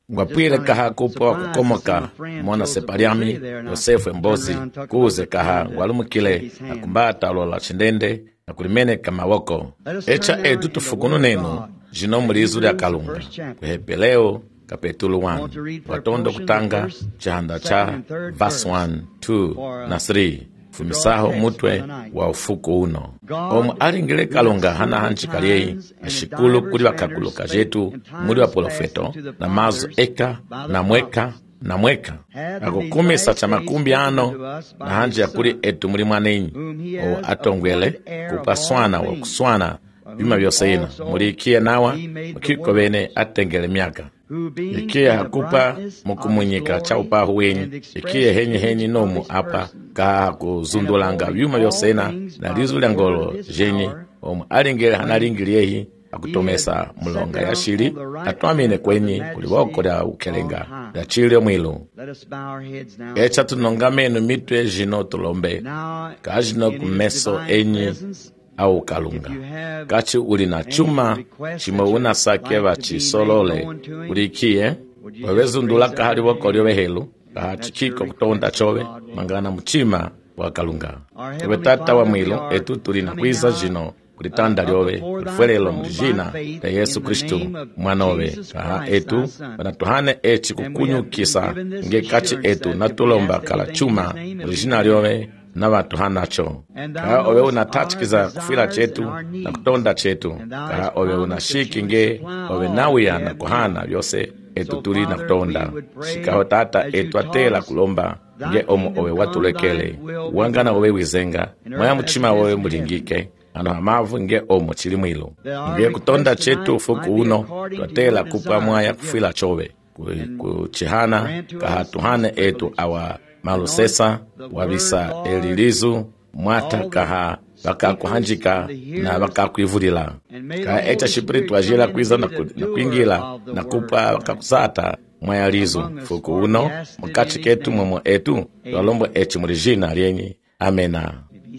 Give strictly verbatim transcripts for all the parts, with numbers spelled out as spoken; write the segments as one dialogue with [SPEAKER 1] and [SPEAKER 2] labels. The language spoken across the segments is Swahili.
[SPEAKER 1] Ngwapwile kaha kupo kukomoka mona separiami Yosefu Mbozi kuze kaha walumukile na kumbata lola chindende na kulimene kamawoko. Echa edu tufukunu nenu jino mulizu ya kalunga. Kuhepeleo kapetulu one. Watondo kutanga chahanda cha verse one, two na three. Fumisaho mutwe wa ufuku uno. Omu alingile kalunga hana hanchi kaliyei ashikulu kuli wakakuluka jetu muli wa polofeto na mazu eka na mweka na mweka. Akukumisa cha makumbi ano na hanchi ya kuli etu muli mwanenyi o atongwele kupaswana wa kuswana bima vyoseina muli ikia nawa mkiko bene atengele miaka. Ikia hakupa mukumunyika cha upahu wenyi ikia henyi henyi nomu apa kaha kuzundulanga vyuma vyosena na lizu lyangolo jenyi omu alingile hanalingiliehi akutomesa mulonga ya shili atuamine kwenyi kuliwoko lya ukelenga ya chili mwilu. Echa tunonga menu mitwe jino tulombe kajino kumeso enyi au kalunga. Kachi uli na chuma chimo una sake wachi solole ulikie wawezu ndulaka hali wako liwe helu kahachi kiko kutonda chowe mangana mchima wa kalunga. Ewe tata wa mwilu etu tulina kwiza jino kulitanda liowe kulifwelelo mjina ya Yesu Kristu mwanowe kaha etu wanatuhane echi kukunyu kisa nge kachi etu natulomba kala chuma mjina liowe na watu hanacho. Kaha owe unatachikiza kufila chetu na kutonda chetu. Kaha owe unashiki nge owe nawia na kuhana yose etu tuli na kutonda. Shikaho tata etu atela kulomba nge omu owe watulekele. Wangana owe wizenga. Mwaya mchima owe mulingike. Ano hamavu nge omu chili mwilu. Nge kutonda chetu fuku uno tuatela kupa mwaya kufila chowe. Kuchihana kaha tuhane etu awa malusesa wabisa elilizu mwata kaha waka kuhanjika na waka kuivulila. Kaha echa shipiritu wajila kuiza na, ku, na kuingila na kupa waka kusata mwaya lizu. Fuku uno mkachi ketu mumo etu walombo echi mulijina lienyi. Amena.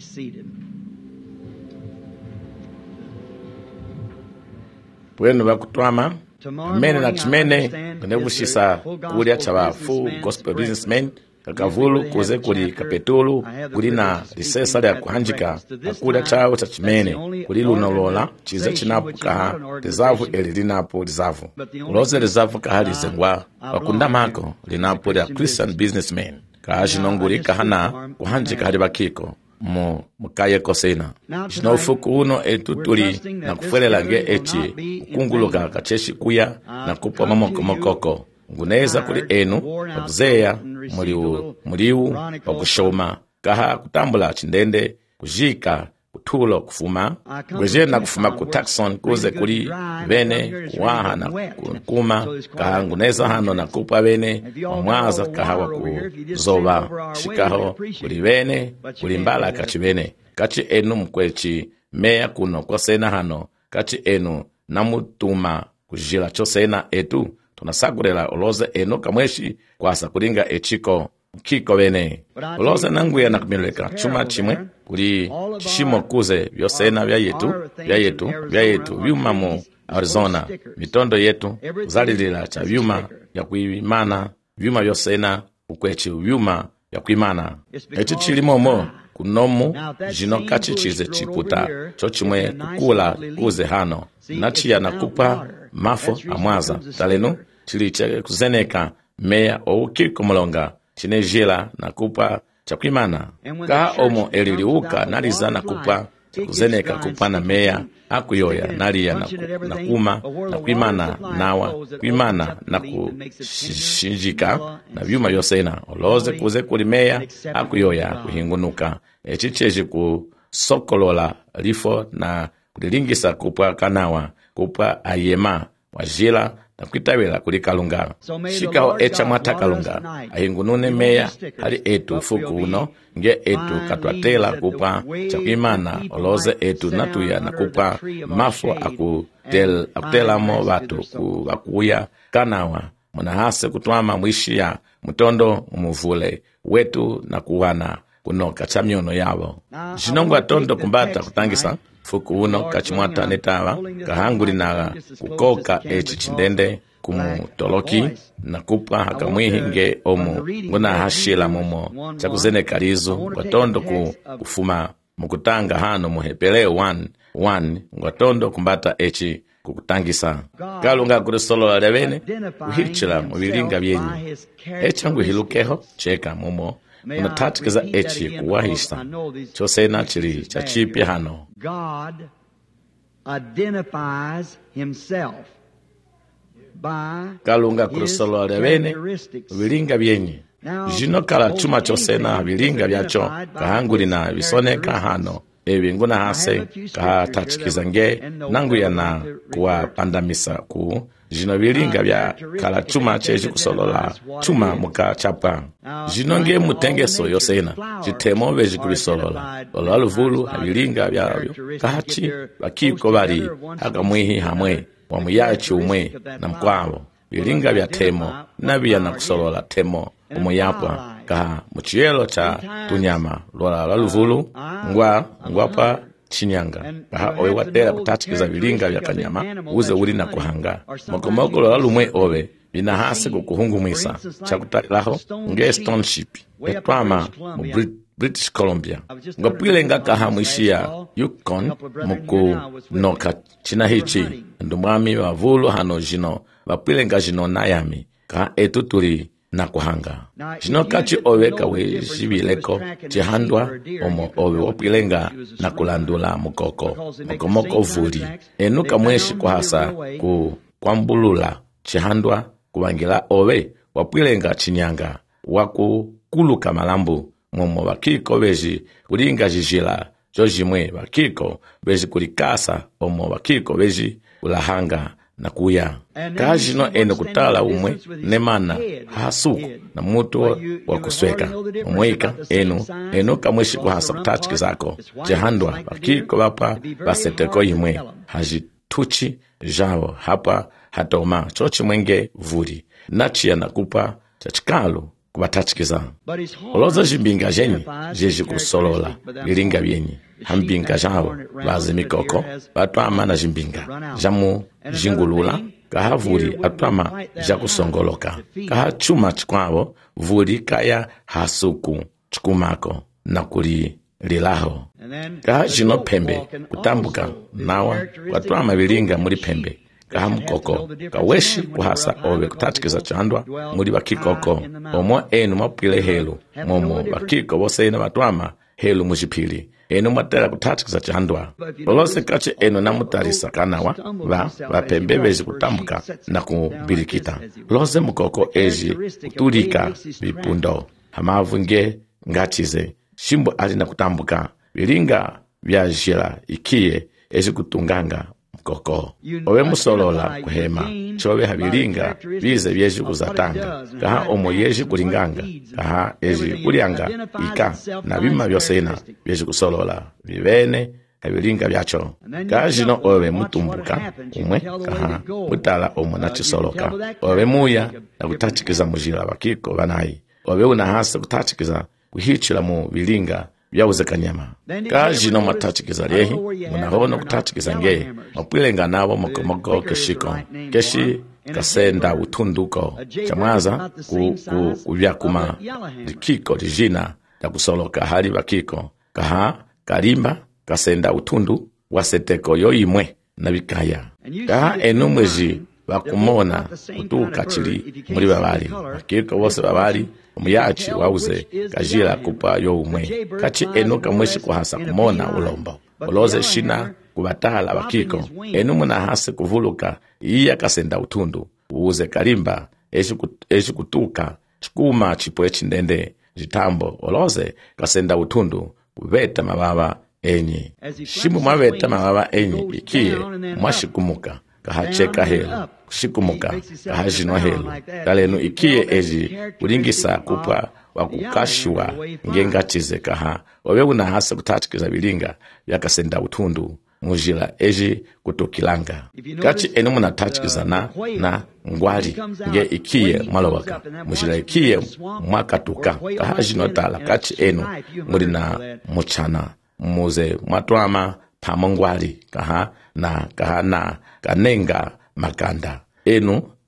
[SPEAKER 1] Pwenu wakutuama mene na chimene kunevushisa kulia chawa full gospel businessmen kakavulu kuze kuli kapetulu kuli na lisesa lya kuhanjika akulia chao cha chimene kuli lunolola chize chinapu kaha lizavu eli linapu lizavu uloze lizavu kaha lizengwa wakunda mako linapu lya Christian businessmen kaha jinonguli kaha na kuhanjika hali bakiko mu mukaye kosena. Jino ufuku uno etu tuli na kufuelela nge echi ukunguluka kacheshi kuya na kupwa mamoko mokoko. Nguneza kuli enu wakuzeya muliu muliu wakushoma kaha kutambula chindende kujika kutulo kufuma kweje na kufuma ku taxon kuze kuli bene kuwaha na kuma kaha nguneza hano na kupwa bene wamwaza kaha wakuzoba shikaho kuli bene kuli mbala kachi bene kachi enu mkwechi meya kuno kwa sena hano kachi enu namutuma kujila cho sena etu tunasagurela oloze enu kamweshi kwasa kulinga echiko kiko bene oloze nanguya na kumileka chuma chimwe kuli chishimo kuze vyosena vya yetu vya yetu vya yetu vyuma mu Arizona mitondo yetu uzalilila cha vyuma ya kuimana vyuma vyosena ukwechi vyuma ya kuimana echi chilimomo kunomu jino kachi chize chiputa cho chimwe kukula kuze hano nachia na kupa mafo amwaza talenu chiliche kuzeneka meya oukiko mulonga chinejila na kupa chakwimana kaha omo eliliuka naliza na kupa kuzeneka kupa na meya akuyoya nalia na, ku, na kuma na kuimana nawa kuimana na kushinjika na vyuma yosena oloze kuze kuli meya akuyoya kuhingunuka echicheji ku sokolola lifo na kulilingisa kupa kanawa kupa ayema wajila na kuitawela kuli kalunga. Shikaho echa mwata kalunga. Ahingunune meya hali etu fuku uno nge etu katwatela kupa chakuimana oloze etu natuya na kupa mafo akutel, akutela mo watu kuwakuya kanawa munahase kutuama mwishi ya mutondo umuvule wetu na kuwana kunoka chamiono yabo. Jinongo atondo kumbata kutangisa fuku uno kachimwata netawa kahanguli na kukoka echi chindende kumutoloki na kupwa hakamwihi nge omu nguna hashila mumo chakuzenekalizo ngwatondo ku, kufuma mukutanga hano muhepeleo one one ngwatondo kumbata echi kukutangisa kalunga kurisolola levene kuhichila mubilinga byenyu echangu hilukeho cheka mumo unatatikiza echi kuwahisa chosena chili chachipi hano.
[SPEAKER 2] God identifies himself by
[SPEAKER 1] kalunga kurisolola levene mubilinga byenyu jino kala chuma chosena bilinga byacho kahangulina bisoneka hano ebi nguna hase kahatachikiza nge nangu yana kuwapandamisa ku jino bilinga bya kala chuma cheji kusolola chuma muka chapa jino nge mutengeso yosena chitemo beji kulisolola olwaluvulu habilinga byabyo kahachi bakiko bali hakamwihi hamwe wamuyachi umwe na mkwabo bilinga bya temo nabiya na kusolola temo umuyapwa kaha muchielo cha tunyama lwala lwaluvulu ngwa ngwapa chinyanga kaha owe watera kutachikiza bilinga bya kanyama uze uli na kuhanga mokomoko lwala lumwe owe binahasi kukuhungumwisa chakutalaho nge stoneship etwama mu Brit British Columbia ngapwile nga kaha mwishia Yukon muku noka china hichi ndumwami wa vulu hano jino wapwile nga jino nayami kaha etuturi na kuhanga jino kachi owe kawe jibileko chihandwa omo owe wapilenga na kulandula mukoko mokomoko vuli enuka mweshi kuhasa ku kwambulula chihandwa kubangila owe wapilenga chinyanga waku kuluka malambu momo bakiko beji kulinga jijila jojimwe bakiko beji kulikasa omo bakiko beji ulahanga na kuya kajino eno kutala umwe nemana hasuku na mutu wa kusweka umweka eno eno kamweshi kuhasa kutachiki zako jehandwa bakiko bapa baseteko imwe hajituchi jao hapa hatoma chochi mwenge vuli nachi ya nakupa chachikalu kubatachkiza oloza jimbinga jenyi jeji kusolola bilinga byenyi hambinga jao bazi mikoko batwama na jimbinga jamu jingulula kaha vuli atwama jakusongoloka kaha chuma chikwabo vuli kaya hasuku chikumako na kuli lilaho kaha jino pembe kutambuka nawa watwama bilinga muri pembe kaha mukoko kaweshi kuhasa owe kutatikiza chandwa muri bakikoko omo enu mapile helu momo bakiko bose na batwama helu mujipili enu matera kutatikiza chandwa olose kache enu namutarisa kanawa ba bapembe beji kutambuka na kubilikita lose mukoko eji kuturika bipundo hamavu nge ngachize shimbo ali na kutambuka bilinga bya jira ikie eji kutunganga koko owe musolola kuhema chobe habilinga bize byeji kuzatanga kaha omo yeji kulinganga kaha eji kulianga ika na bima byosena byeji kusolola bibene habilinga byacho kaha jino owe mutumbuka umwe kaha mutala omo na chisoloka owe muya na kutachikiza mujira bakiko banayi owe unahasa kutachikiza kuhichila mu bilinga byawuze kanyama kaji no matachikiza lehi munahono kutachikiza ngeye mapwilenga nabo mokomoko keshiko keshi kasenda utunduko chamwaza ku ku kubyakuma likiko lijina ya kusoloka hali bakiko kaha kalimba kasenda utundu waseteko yoyimwe nabikaya kaha enumweji bakumona kutuka chili muri babali bakiko bose babali umuyachi wauze kajira kupa yo umwe kachi eno kamweshi kuhasa kumona ulombo oloze shina kubatala bakiko eno muna hase kuvuluka iya kasenda utundu uuze kalimba eshi kutuka chikuma chipwe chindende jitambo oloze kasenda utundu kubeta mababa enyi shimu mabeta mababa enyi ikie mwashikumuka kahacheka helu kushikumuka kahajinwa helu kalenu ikie eji ulingisa kupwa wakukashiwa ngengatize kaha owe unahasa kutachikiza bilinga yakasenda utundu mujila eji kutukilanga kachi enu munatachikiza na na ngwali nge ikie mwalowaka mujila ikie mwakatuka kahajinwa tala kachi enu mulina muchana muze mwatwama pamongwali kaha na kaha na kanenga makanda enu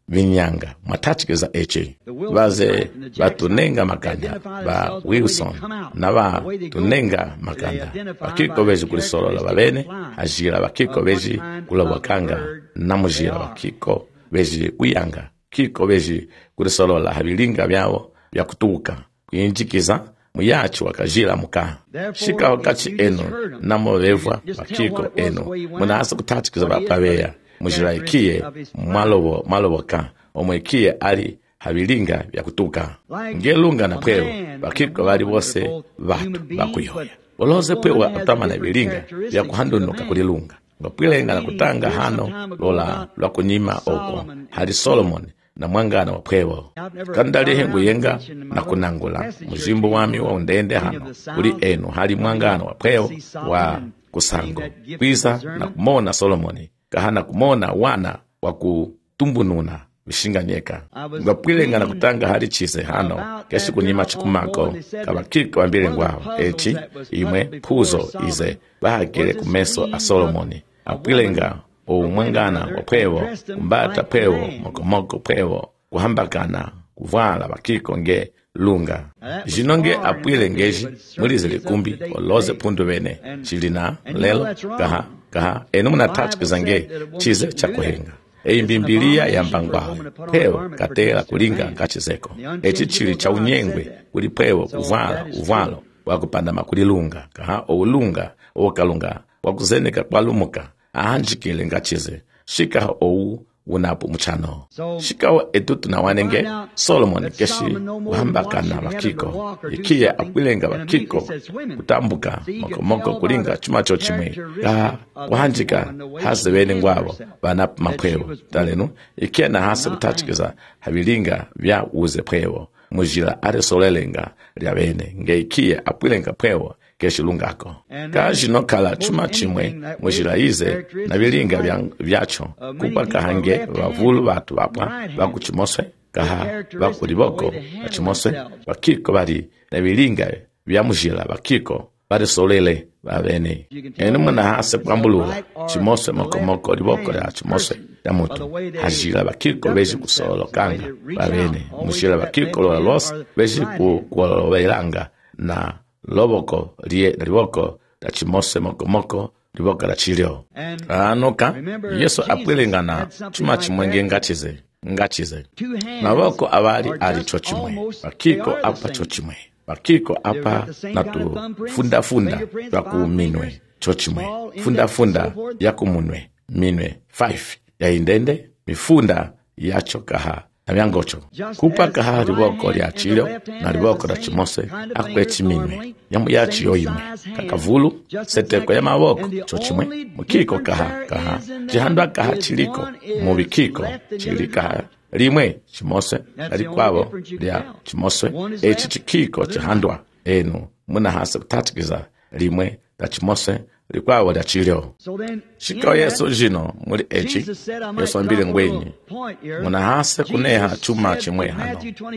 [SPEAKER 1] vinyanga mwatachikeza echi baze batunenga makanda ba Wilson na ba tunenga makanda bakiko beji kulisolola babene ajira bakiko beji kulabakanga na mujira bakiko beji kuyanga kiko beji kulisolola habilinga byabo byakutuka kuyinjikiza muyachi wakajira muka shika wakati eno namorevwa bakiko eno munasa kutachikeza bapabeya mujira ikie malobo maloboka omwekie ali habilinga byakutuka ngelunga na pweo bakiko bali bose batu bakuyoya oloze pweo atamana bilinga byakuhandunuka kulilunga ngapwilenga na kutanga hano lola lwakunyima oko hali Solomon na mwangana wa pweo kandali hengu yenga na kunangula mujimbo wami wa undende hano kuli enu hali mwangana wa pweo wa kusango kwiza na kumona Solomoni kahana kumona wana wa kutumbununa bishinganyeka ngapwilenga na kutanga hali chise hano keshi kunyima chikumako kabakiko wambile ngwao echi imwe puzo ize bahagile kumeso a Solomoni apwilenga umwangana wa pwewo kumbata pwewo mokomoko pwewo kuhambakana kuvala bakiko nge lunga jinonge apwilengeji mulize likumbi oloze pundu bene chilina lelo kaha kaha enu munatachikeza nge chize chakuhenga eimbimbilia ya mbangwawe pwewo katela kulinga ngachizeko echi chili cha unyengwe kuli pwewo kuvala uvalo wakupanda makulilunga kaha oulunga okalunga wakuzeneka kwalumuka ahanjikile ngachize shika ou unapo mchano shika wa etutu na wanenge Solomon keshi kuhambakana bakiko ikia apwilenga bakiko kutambuka mokomoko kulinga chumacho chimwe ka kuhanjika hase bene ngwabo bana mapwewo talenu ikia na hase kutachikeza habilinga bya uze pwewo mujira are solelenga lya bene nge ikia apwilenga pwewo keshilungako kaji nokala chuma chimwe mujira ize na bilinga byacho kupaka hange bavulu batu bapwa bakuchimoswe kaha bakuliboko bachimoswe bakiko bali na bilinga bya mujira bakiko bali solele babene eno mwana hase kwambulula chimoswe mokomoko liboko ya chimoswe ya mutu hajira bakiko beji kusolo kanga babene mujira bakiko lo los beji ku kulovelanga na loboko lie liboko la chimose mokomoko liboko la chilio anoka Yesu apwelengana chuma chimwenge ngachize ngachize maboko abali ali chochimwe bakiko apa chochimwe bakiko apa natu funda funda bakuminwe chochimwe funda funda yakumunwe minwe five ya indende mifunda yacho kaha na byangocho kupaka ha liboko lya chilio na liboko la chimose akwechi minwe yamu yachi yoyimwe kakavulu seteko ya maboko chochimwe mukiko kaha kaha jihandwa kaha chiliko mubikiko chilika limwe chimose alikwabo lya chimose echi chikiko chihandwa enu muna hasa kutatikiza limwe la chimose likwabo lya chilio shika Yesu jino muri echi Yesu ambile ngwenyi muna hasa kuneha chuma chimwe hano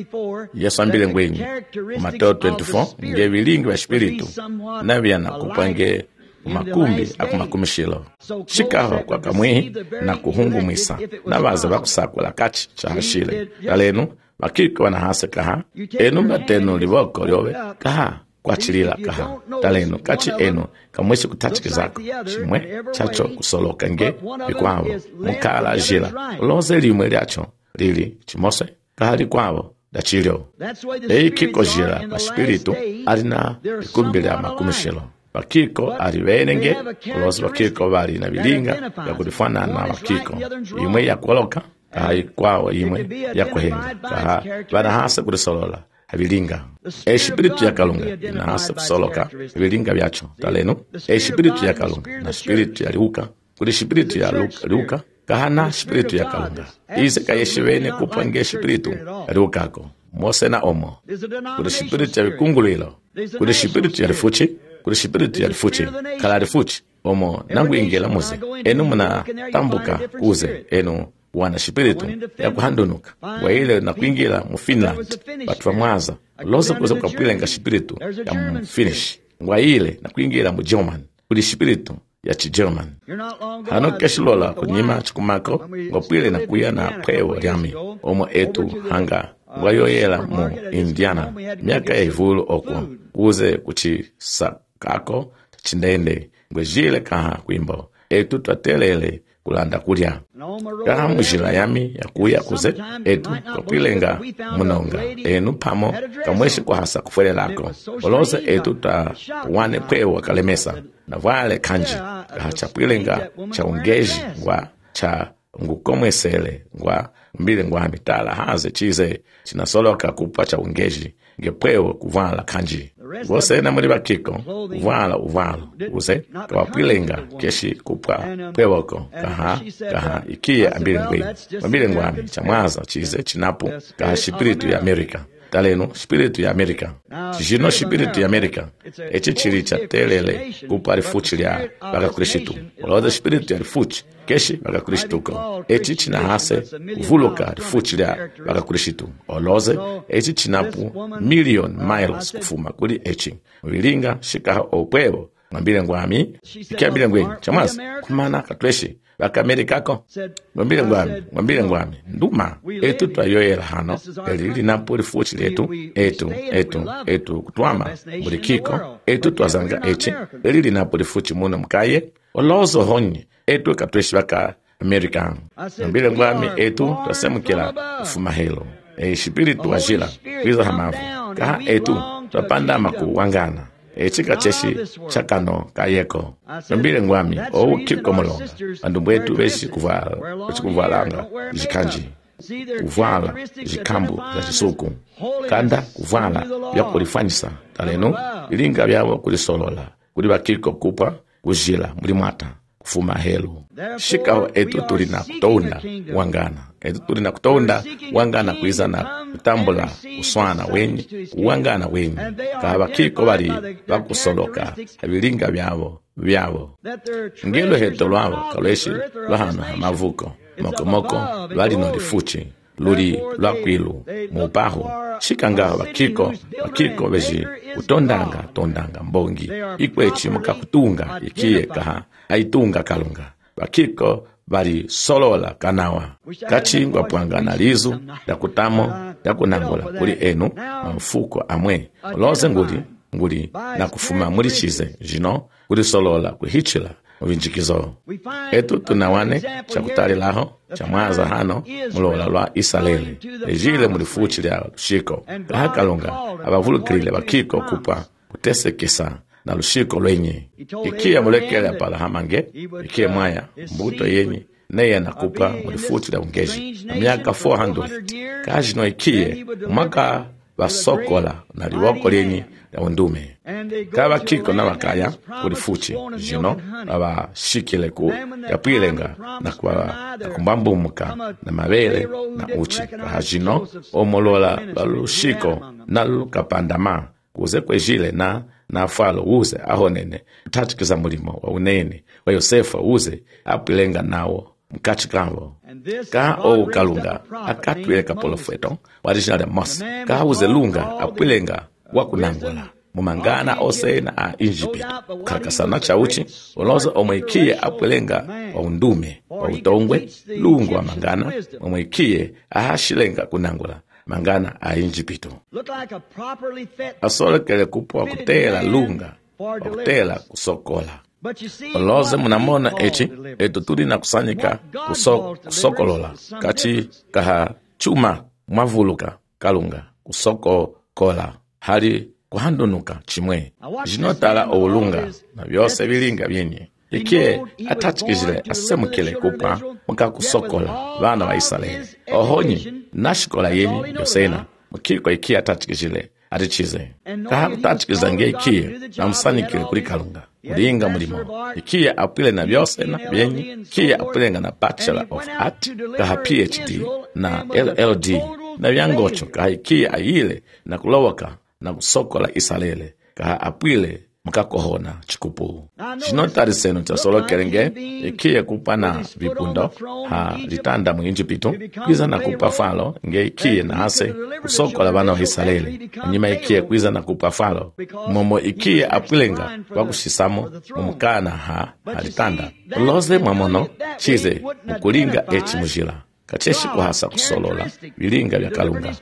[SPEAKER 1] Yesu ambile ngwenyi Mateo twenty-four nge bilingi wa spiritu na byana kupange makumbi akumakumishilo shikaho kwa kamwihi na kuhungu mwisa na baza bakusakula kachi cha hashile kalenu bakiko wana hasa kaha enu matenu liboko lyobe kaha kwa chilila kaha talenu kachi enu kamweshi kutachikizako chimwe chacho kusoloka nge bikwabo mukala jila uloze limwe lyacho lili chimose kaha likwabo da chilio ei kiko jila ma spiritu alina ikumbile ya makumishilo bakiko alibenenge uloze bakiko bali na bilinga ya kulifana na bakiko imwe ya kuoloka kaha ikwao imwe ya kuhenga kaha bana hasa kulisolola habilinga espiritu ya kalunga na hasa kusoloka habilinga byacho talenu espiritu ya kalunga na spiritu ya liuka kuli spiritu ya luka, liuka kahana spiritu ya kalunga ize kayeshivene kupange espiritu ya liukako mose na omo kuli spiritu ya vikungulilo kuli spiritu ya lifuchi kuli spiritu ya lifuchi kala lifuchi omo nangu ingela muze enu muna tambuka kuze enu wana spiritu ya kuhandunuka waile na kuingira mu Finland batu bamwaza loza kuza kupwilenga spiritu ya mu Finnish waile na kuingira mu German kuli spiritu ya Chigerman. Hano keshilola kunyima chikumako ngopile na kuya na pwewo lyami omo etu hanga ngwayoyela mu Indiana miaka ya ivulu okwo kuze kuchisakako chindende ngwejile kaha kwimbo etu twatelele kulanda kulya kaha mujila yami ya kuya kuze etu kopwilenga munonga enu pamo kamweshi kuhasa kufuelelako oloze etu ta wane pwewo kalemesa na vale kanji kaha chapwilenga cha ungeji ngwa cha ngukomwesele ngwa mbile ngwa mitala haze chize chinasoloka kupa cha ungeji ngepwewo kuvala kanji wose na muri bakiko uvala uvalo uze kawapwilenga keshi kupa pwewoko kaha kaha ikie ambile ngwe ambile ngwami chamwaza chize chinapu kaha spiritu ya Amerika taleno spiritu ya Amerika chino spiritu ya Amerika eche chiri cha telele kupa rifuchi lya baka Kristu oloza spiritu ya rifuchi keshi baka Kristu ko echi china hase uvuluka rifuchi lya baka Kristu oloze echi chinapu million miles kufuma kuli echi wilinga shika opwewo ngambile ngwami ikiambile ngwe chamwaza kumana katweshi baka Amerika ko ngambile ngwami ngambile ngwami nduma etu twayoyela hano elili napo rifuchi letu etu etu etu kutwama bulikiko etu twazanga echi elili napo rifuchi muno mkaye olozo honyi etu katweshi baka Amerika ngambile ngwami etu twasemukila ufuma helo e spiritu wajila kwiza hamavu kaha etu twapanda maku wangana echika cheshi chakano kayeko ngambile ngwami o kiko molonga andumbu etu beshi kuvala kuvalanga jikanji kuvala jikambu za jisuku kanda kuvala ya kulifanyisa taleno ilinga byabo kulisolola kuli bakiko kupa kujila muri mwata kufuma helu shikao etu tulina kutonda wangana etu tulina kutonda wangana kuiza na kutambula uswana wenyi wangana wenyi kaba kiko bali bakusoloka abilinga byabo byabo ngelo heto lwabo kaleshi lwahana mavuko moko moko bali no rifuchi luri lwakwilu mupaho shikanga bakiko bakiko beji kutondanga tondanga mbongi ikwechi mukakutunga ikiye kaha aitunga kalunga bakiko bali solola kanawa kachingwa pwangana lizu dakutamo dakunangola kuli enu mfuko amwe loze nguli nguli na kufuma muri chize jino kuli solola kuhichila uvinjikizo etu tunawane chakutali laho chamwaza hano mulola lwa Israeli ejile mulifuchi lya lushiko kahakalunga abavulukile bakiko kupa kutesekesa na lushiko lwenye ikia mulekele pala hamange ikia mwaya mbuto yenye neye nakupa mulifuchi lya ungeji na miaka four hundred kajino ikie mwaka basokola na liwoko lenye ya undume kaba kiko na wakaya kulifuchi jino aba shikile ku yapwilenga na kwa na kumbambumuka na mabele na uchi hajino omolola balushiko na lukapandama kuze kwejile na na falo uze ahonene tatikiza mulimo wa unene wa Yosefa uze apwilenga nawo mkachikambo ka o kalunga akatweleka polofeto warijina de mos ka uze lunga apwilenga wakunangola mumangana ose na a Egypt kakasana chauchi olozo omwekie apwelenga wa undume wa utongwe lungu wa mangana omwekie ahashilenga kunangola mangana a Egypt asolekele kupwa kutela lunga wa kutela kusokola oloze munamona echi etu tuli na kusanyika kuso, kusokolola kachi kaha chuma mwavuluka kalunga kusoko kola hali kuhandunuka chimwe jinotala oulunga na byose bilinga byenye ikie atachikizile asemukile kupa muka kusokola bana wa Israeli ohonyi nashikola yenye yosena mukiko ikie atachikizile atichize kaha kutachikiza nge ikie na msanikile kuli kalunga ulinga mulimo ikie apile na byose na byenye ikie apilenga na Bachelor of Art kaha P H D na L L D na byangocho kaha ikie ayile na kulowaka na kusokola Israeli kaha apwile mkakohona chikupu. Chinotari senu cha solo kerenge, ikiye kupa na vipundo, ha litanda mu Injipito, kwiza na kupa falo, nge ikiye na hase, kusoko la bana wa Israeli. Nyima ikiye kwiza na kupa falo, momo ikiye apilenga, kwa kushisamo, mumukana ha, ha litanda. Uloze mwamono, chize, mukulinga echi mujila. Kacheshi kuhasa kusolola, vilinga vya kalunga,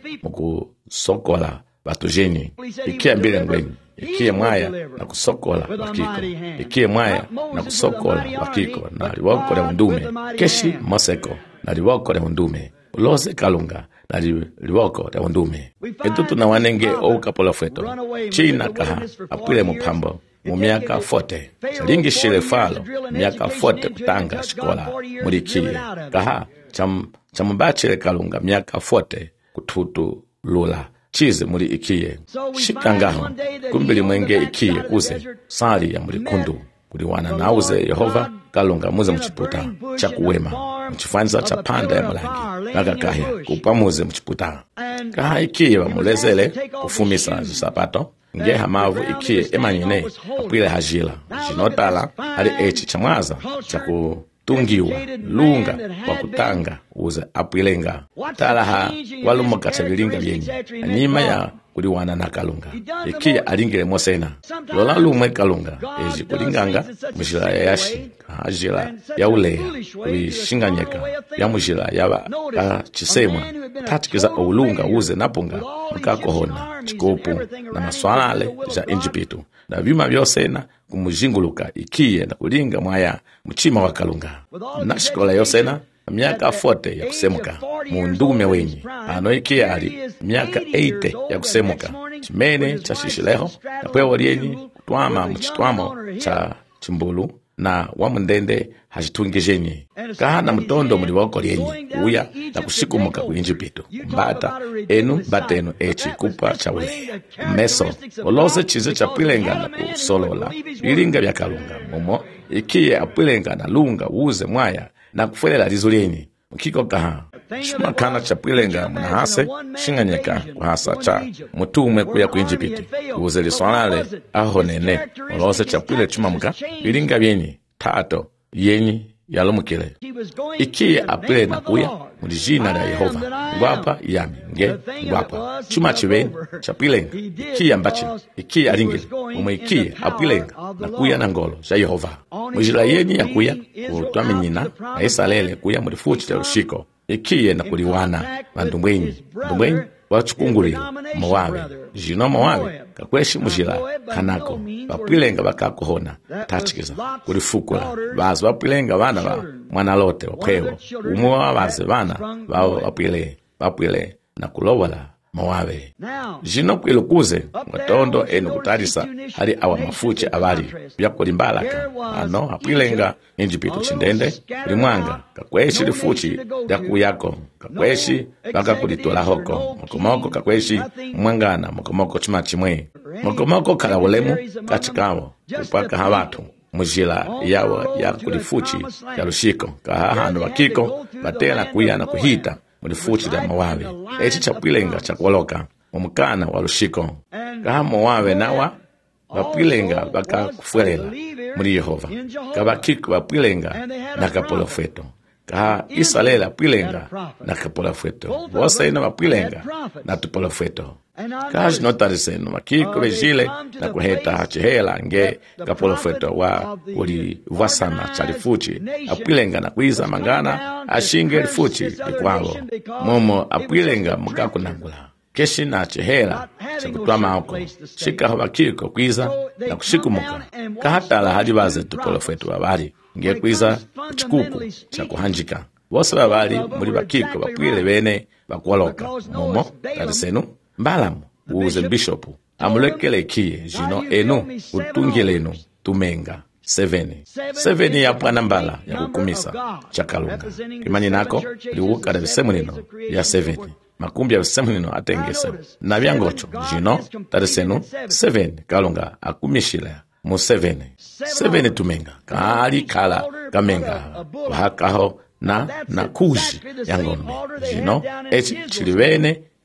[SPEAKER 1] mukusokola batujeni, ikiye mbile ngweni. Ikiye mwaya na kusokola wakiko. Ikiye mwaya na kusokola wakiko. Na liwoko le undume. Keshi moseko na liwoko le undume. Uloze kalunga na liwoko le undume. Etutu na wanenge ou kapolofeto. China kaha apile mupambo. Mu miaka forte. Chalingi shile falo. Miaka forte kutanga shikola. Mulikiye. Kaha cham, chamubachile kalunga miaka forte kututu lula. Chize muri ikiye. Shikangaho. Kumbili mwenge ikiye kuze. Sali ya muri kundu. Kuliwana nauze Yehova. Kalunga muze mchiputa. Chakuwema. Mchifanza chapanda ya mulangi. Naga kahia. Kupamuze mchiputa. Kaha ikiye wa mulezele. Kufumisa zisapato. Nge hamavu ikiye emanyine. Apwile hajila. Jinotala. Hali echi chamwaza. Chaku tungiwa lunga wa kutanga uze apwilenga talaha walumuka chabilinga byenyi anyima ya kuliwana na kalunga ikiya alingile mosena lola lumwe kalunga eji kulinganga mujila ya yashi hajila ya uleya kuishinganyeka ya mujila ya ya chisemwa tatikiza ulunga uze napunga mkakohona chikopu na maswalale ja Injipito na vyuma vyosena kumujinguluka ikiye na kulinga mwaya mchima wa kalunga. Nashikola yosena miaka forte ya kusemuka mundume wenyi. Ano ikiye ali miaka eighty ya kusemuka. Chimene cha shishileho na pwewa lienyi kutuama mchituamo cha chimbulu na wamundende hajitungijenyi. Kaha na mtondo muliwoko lienyi uya na kushikumuka ku Injipito. Mbata enu bata enu echi kupa cha uleya. Meso oloze chize cha pilenga na kusolola ilinga vya kalunga. Momo ikiye apilenga na lunga uze mwaya na kufuelela lizulienyi. Mkiko kaha shuma kana cha pilenga mnahase shinganyeka kuhasa cha mutume kuya ku Injipito. Uze liswanale aho nene oloze cha pile chuma mga ilinga vyenyi tato yenyi yalomukile. Ikiye apile na kuya mulijina la Yehova. Ngwapa yami nge ngwapa. Chuma chiweni chapilenga. Ikiye ambachi. Ikiye alingile. Ume ikiye apilenga na kuya na ngolo ja Yehova. Mujila yenyi ya kuya kutuami nina na isalele kuya mulifuchi ya ushiko. Ikiye na kuliwana mandumwenyi. Ndumwenyi wachukungulile Moabe. Jino Moabe kakweshi mujila kanako. Wapilenga wakakohona tachikiza kulifukula. Bazi wapilenga wana wa mwanalote wapewo. Umuwa wabazi wana wapile wapile na kulowala Moabe. Jino kwilukuze mwatondo enu kutarisa hali awa mafuche abali vyako limbalaka. Ano apilenga Injipito chindende limwanga kakweshi lifuchi yaku yako kakweshi baka kulitola hoko mokomoko kakweshi mwangana mokomoko chima chimwe mokomoko kalawolemu kachikawo kupaka habatu mujila yawa ya kulifuchi ya lushiko kahahano wakiko batela kuya na kuhita mulifuchi ya Moabe echi chapilenga chakuoloka umukana wa lushiko kaha Moabe nawa wapilenga baka kufuelela muri Yehova kabakiko wapilenga na kapolofeto kaha Isalela pilenga na kapolofeto wasa ina wapilenga na tupolofeto kaha jinotariseno wakiko vejile na kuheta hachihela nge kapolofeto wa uli wasana chalifuchi apilenga na kuiza mangana ashinge lifuchi likwalo momo apilenga mukakunangula keshi na chihela chakutwama hako shika wakiko kwiza na kushikumuka kahatala hadibaze tupolofeto wabali nge kwiza chikuku chakuhanjika wose wabali muri bakiko bapwile bene bakuoloka momo tarisenu mbalamu uze bishopu amulekele ikiye jino enu utungilenu tumenga seveni seveni ya pwana mbala ya kukumisa chakalunga kimani nako liuka na visemu nino ya seveni makumbi ya visemu nino atengesa na vyangocho jino tarisenu seveni kalunga akumishile mu seveni seveni tumenga kali kala kamenga wahakaho na na kuji ya ngombe jino echi chilivene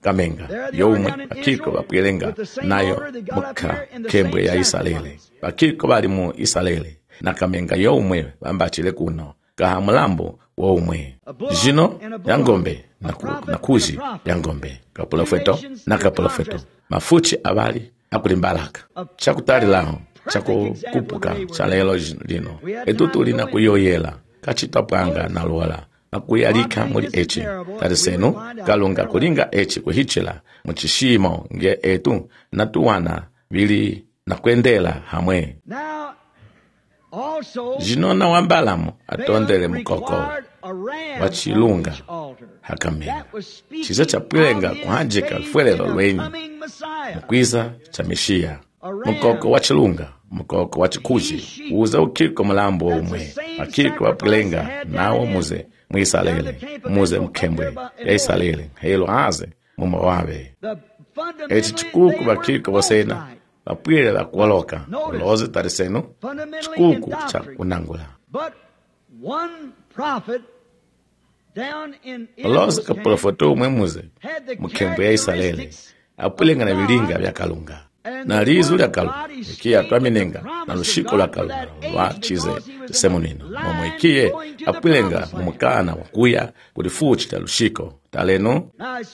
[SPEAKER 1] kamenga yomwe bakiko bapwelenga nayo muka kembwe ya Israeli. Bakiko bali mu Israeli na kamenga yomwe bambachile kuno kaha mulambo womwe jino ya ngombe na, ku, na kuji ya ngombe kaprofeto na kaprofeto mafuchi abali akulimbalaka chakutali lao chakukupuka cha lelo lino etutu lina kuyoyela kachitapanga na lola na kuyalika muli echi tarisenu kalunga kulinga echi kuhichila muchishimo nge etu na tuwana bili na kwendela hamwe jinona wa Balamu atondele mukoko wachilunga hakamena chiza chapwilenga kuhanjika fwelelo lwenyi mukwiza cha Meshia mukoko wachilunga mukoko wachikuji uza ukiko mulambo umwe akiko wapwilenga nawo muze mu Israeli muze mkembwe ya Israeli helo aze muma wabe eti chikuku bakiko wasena bapwile la kuwaloka uloze tarisenu chikuku cha kunangula uloze kaprofeto umwe muze mkembwe ya Israeli apwilenga na bilinga vya kalunga na lizu lya kalunga ikia twaminenga na lushiko la kalunga wa chize semunino momo ikie apwilenga mumukana wakuya kulifuchi ta lushiko taleno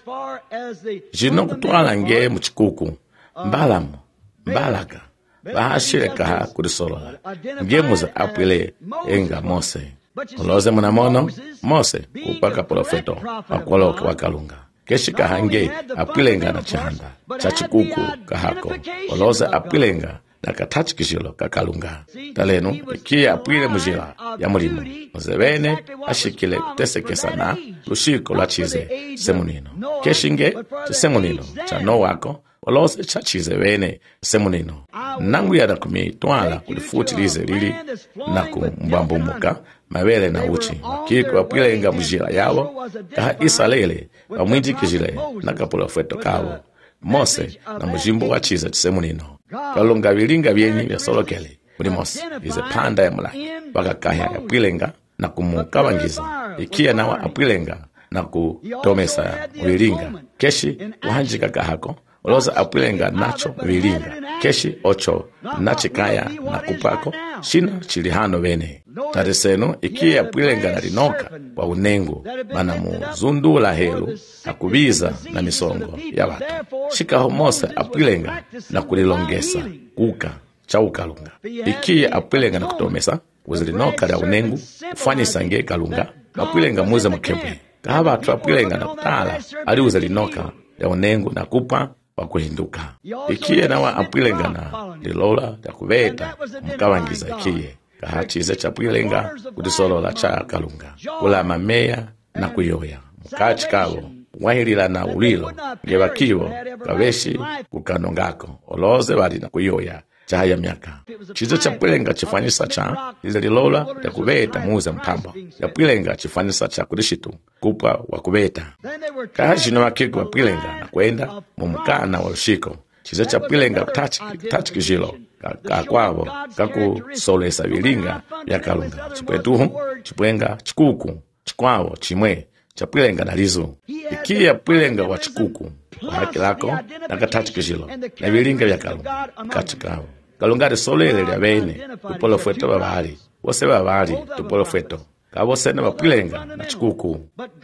[SPEAKER 1] jino kutwala nge muchikuku Mbalamu Mbalaga bahashile kaha kulisolola ngemuza apwile enga Mose uloze munamono Mose kupaka profeto wakwaloka wakalunga keshi kahange apwilenga na chanda chachikuku kahako uloze apwilenga na katachikishilo kakalunga talenu ikia apwile mujila ya mulimu muzebene ashikile kutesekesa na lushiko la chize semunino keshinge chisemunino cha no wako uloze chachize bene semunino nangu ya nakumi twala kulifutilize lili na kumbambumuka mabele na uchi wakiko wapwilenga mujila yawo kaha Israeli wamwijikijile na kaprofeto kawo Mose na mujimbo wachiza chisemunino kalunga bilinga byenyi bya solokele muri Mose ize panda ya mulaki bakakahya yapwilenga na kumukabangiza ikia nawa apwilenga na kutomesa bilinga keshi wahanjika kahako uloza apwilenga nacho bilinga keshi ocho nachikaya na kupako shina chilihano bene tariseno ikia apwilenga na linoka wa unengu mana muzundula helu akubiza na misongo ya watu shikaho Mose apwilenga na kulilongesa kuka cha ukalunga ikia apwilenga na kutomesa uzilinoka ya unengu ufanyisa nge kalunga apwilenga muze mkembe kahaba atu apwilenga na kutala ali uzilinoka ya unengu na kupa wakuhinduka ikie nawa apwilenga na lilola ya kubeta mkawangiza ikie kahachize chapwilenga kutisolola cha kalunga kula mameya na kuyoya mkachi kawo wahilila na ulilo ngebakiwo kaweshi kukanongako oloze wali na kuyoya chahaya miaka chizo chapwilenga chifanyisa cha ize lilola ya kubeta muze mpambo ya pwilenga chifanyisa cha kulishitu kupa wakubeta kahashino wakiku wapwilenga na kwenda mumukana wa lushiko chizo chapwilenga kutachikijilo kakwabo kakusolesa bilinga bya kalunga chipwetuhu chipwenga chikuku chikwawo chimwe chapwilenga na lizu ikia pwilenga wa chikuku kwa haki lako na katachikijilo na bilinga bya kalunga kachikawo kalungari solele lya bene tupolofeto babali wose babali tupolofeto kabosene bapwilenga na chikuku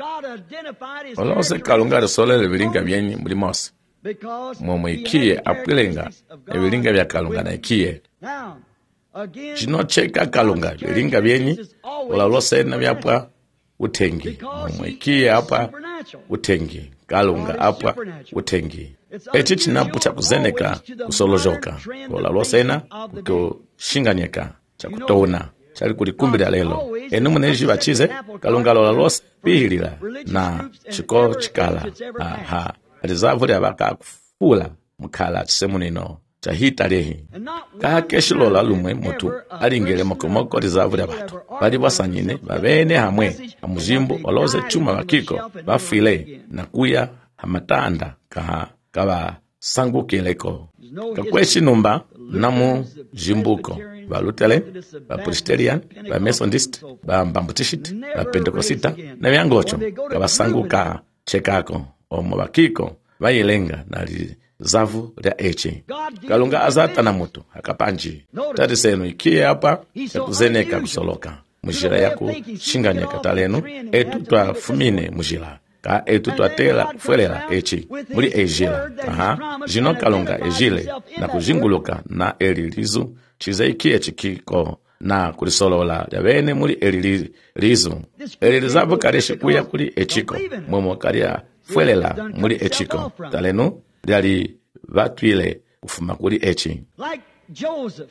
[SPEAKER 1] olose kalungari solele bilinga byenyi muri Mose momo ikie apwilenga na bilinga bya kalunga na ikie jino cheka kalunga bilinga byenyi olalosene byapwa utengi momo ikie apa utengi kalunga apa utengi echi chinapu cha kuzeneka kusolojoka olalosena kushinganyeka cha kutona chali kulikumbira lelo enu muneji bachize kalunga lolalose pihilila na chiko chikala aha alizavuli abaka kufula mukala chisemunino cha hitalehi kaha keshilola lumwe mutu alingele mokomoko alizavuli abatu bali basanyine babene hamwe amujimbo oloze chuma bakiko bafile na kuya hamatanda kaha kaba sangukileko kakweshi numba namu jimbuko ba Lutheran ba Presbyterian ba Methodist ba Baptist ba Pentecostal na byangocho kaba sanguka chekako omo bakiko vayilenga na lizavu lya echi. Kalunga azata na mutu akapanji tati senu ikiye apa yakuzeneka kusoloka mujira yaku shinganyeka talenu etu twafumine mujira ka etu twatela kufuelela echi muli ejila. Aha, jino Kalunga ejile na kujinguluka na eli lizu chize ikiye chikiko na kulisolola yabene muli eli lizu. Eli lizavu kalishe kuya kuli echiko momo kalia fuelela muli echiko talenu lyali vatwile kufuma kuli echi.
[SPEAKER 2] Like Joseph,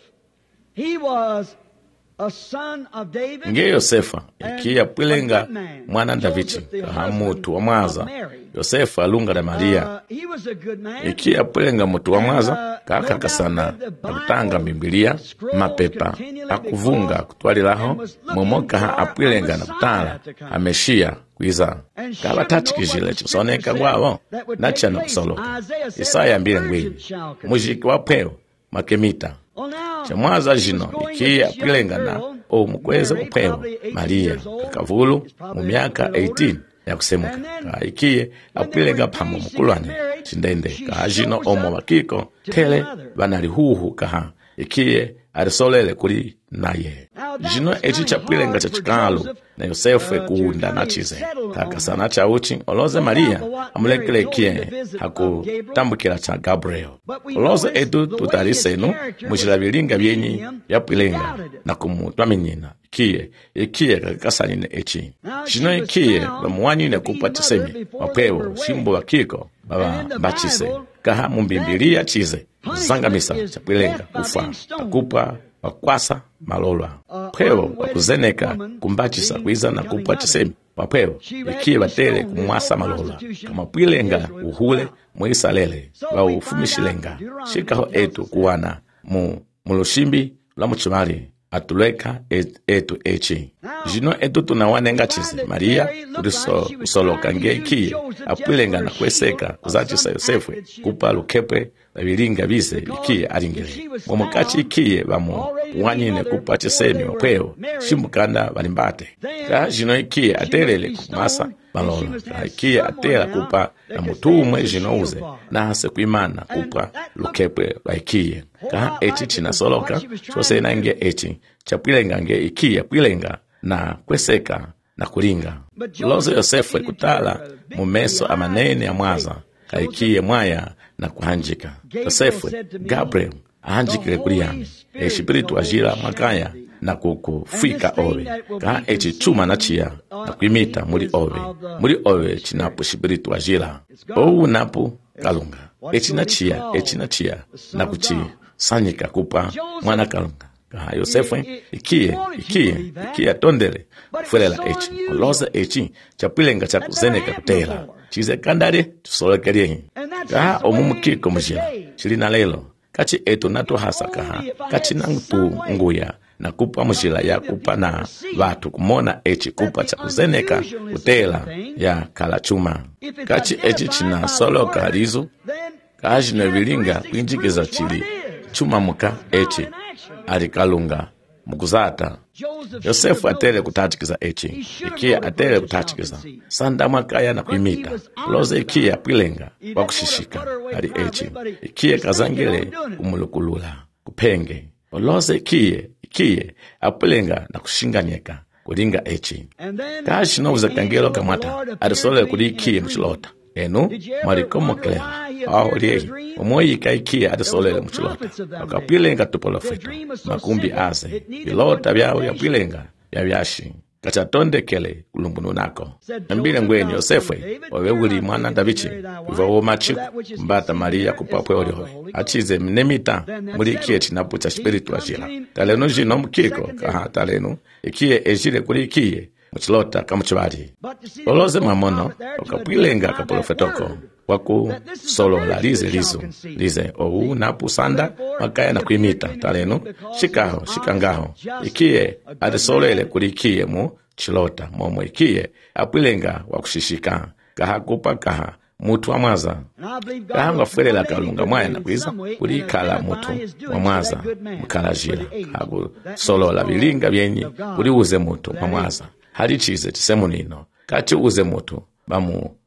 [SPEAKER 2] he was a son of David.
[SPEAKER 1] Nge Yosefa ikiya pwilenga mwana Davichi kaha mutu wa mwaza. Yosefa alunga da Maria
[SPEAKER 2] Uh, he was a good man.
[SPEAKER 1] ikiya pwilenga mutu wa mwaza kakakasana na kutanga Biblia mapepa akuvunga kutwalilaho momoka ha apwilenga na kutala ameshia kwiza kaba tachikijile chisoneka gwao nacha na kusoloka. Isaya mbile ngwini mujiki wa peo makemita
[SPEAKER 2] Well, now,
[SPEAKER 1] chamwaza jino ikiya pwilenga na o mukweza kupeo Maria kakavulu mu myaka eighteen ya kusemuka ka ikiye apwilenga pamo mukulwane chindende ka jino omo wakiko tele banalihuhu kaha ikiye arisolele kuli naye jino echi chapwilenga cha chikalu na Yosefu kuunda na chize kakasana cha uchi oloze Maria amulekele kie haku tambukila cha Gabriel oloze etu tutalisenu muchilabilinga byenyi yapwilenga na kumutwamenyina ikiye ikiye kakasanine echi jino ikiye bamuwanyine kupatisemi wapewo shimbo wakiko baba bachise kaha mumbimbilia chize zangamisa chapwilenga kufa akupa wakwasa malolwa pwewo wakuzeneka kumbachisa kwiza na kupa chisemi wapwewo ikiye batele kumwasa malolwa kama pwilenga uhule mwisalele wa ufumishilenga shikaho etu kuwana mu mulushimbi la muchimali atuleka et, etu echi jino etu tunawanenga chize Maria kuliso usoloka nge ikiye apwilenga na kweseka kuzachisa Yosefu kupa lukepe bilinga bize ikiye alingele momokachi ikiye bamu wanyine kupa chisemi wapwewo shimukanda balimbate ka jino ikiye atelele kumasa malolo ka ikiye atela kupa na mutumwe jino uze na hase kuimana kupa lukepe la ikiye ka echi china soloka chose na nge echi chapwilenga nge ikiye pwilenga na kweseka na kulinga lozo Yosefu kutala mumeso amanene ya mwaza ka ikiye mwaya na kuhanjika Yosefu Gabriel ahanjikile kuliyami eshipiritu ajila makaya na kukufika owe ka echi chuma na chia na kuimita muli owe muli owe chinapu shipiritu ajila owu napu Kalunga echi na chia echi na chia na kuchi sanyika kupa mwana Kalunga ka Yosefu ikiye ikiye ikiye tondele kufuelela echi oloza echi chapwilenga cha kuzeneka kutela chize kandare tusolekele ka omumukiko mujila chili na lelo kachi etu natu hasa kaha kachi nangutu nguya na kupa mujila ya kupa na watu kumona echi kupa cha kuzeneka kutela ya kalachuma kachi echi china soloka halizu kaji na vilinga kuinjikiza chili chuma muka echi ali Kalunga mukuzata Yosefu atele kutachikiza echi ikiye atele kutachikiza sanda mwakaya na kuimita loze ikiye apwilenga wakushishika ali echi ikiye kazangile kumulukulula kupenge loze ikiye ikiye apwilenga na kushinganyeka kulinga echi kashi novuza kangelo kamata arisolele kuli ikiye mchilota enu mwalikomokelela ao liehi omoyika ikiye arisolele mchilota wakapwilenga tupolofeto makumbi aze ilota byao yapwilenga byabyashi kachatondekele kulumbunu nako nambile ngweni Yosefu wawewuli mwana Davichi ivawo machiku mbata Maria kupapwe olihowe achize mnemita muli ikiye chinapu cha spiritu ajila talenu jino mkiko kaha talenu ikiye ejile kuli ikiye mchilota kamuchibali oloze mamono wakapwilenga kapolofetoko waku solo la lize lizo lize ou napu sanda makaya na kuimita talenu shikaho shikangaho ikiye adisolele kuli ikiye mu chilota momo ikiye apwilenga wakushishika kaha kupa kaha mutu wa mwaza kaha ngafuelela Kalunga mwaya na kwiza kuli ikala mutu wa mwaza mkala jila haku solo la bilinga byenyi kuli uze mutu wa mwaza hali chize chisemunino kachi uze mutu bamu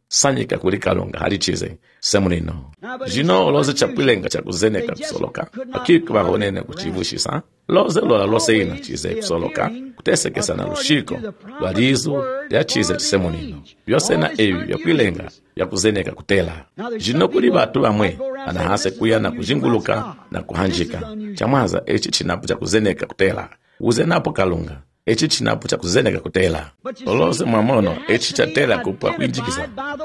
[SPEAKER 1] sanyika kuli kalunga halichize semunino. Jino loze chapwilenga chakuzeneka kusoloka. Akiko bahonene kuchivushisa. Loze lola lose ina chize kusoloka. Kutesekesa na lushiko. Lwalizu ya chize semunino. Yose na ewi ya kwilenga ya kuzeneka kutela. Jino kuli batu bamwe anahase kuya na kujinguluka na kuhanjika. Chamwaza echi chinapu cha kuzeneka kutela. Uze napo kalunga. Echi chinapu cha kuzeneka kutela. Olose mwamono echi chatela kupwa kuinjikisa.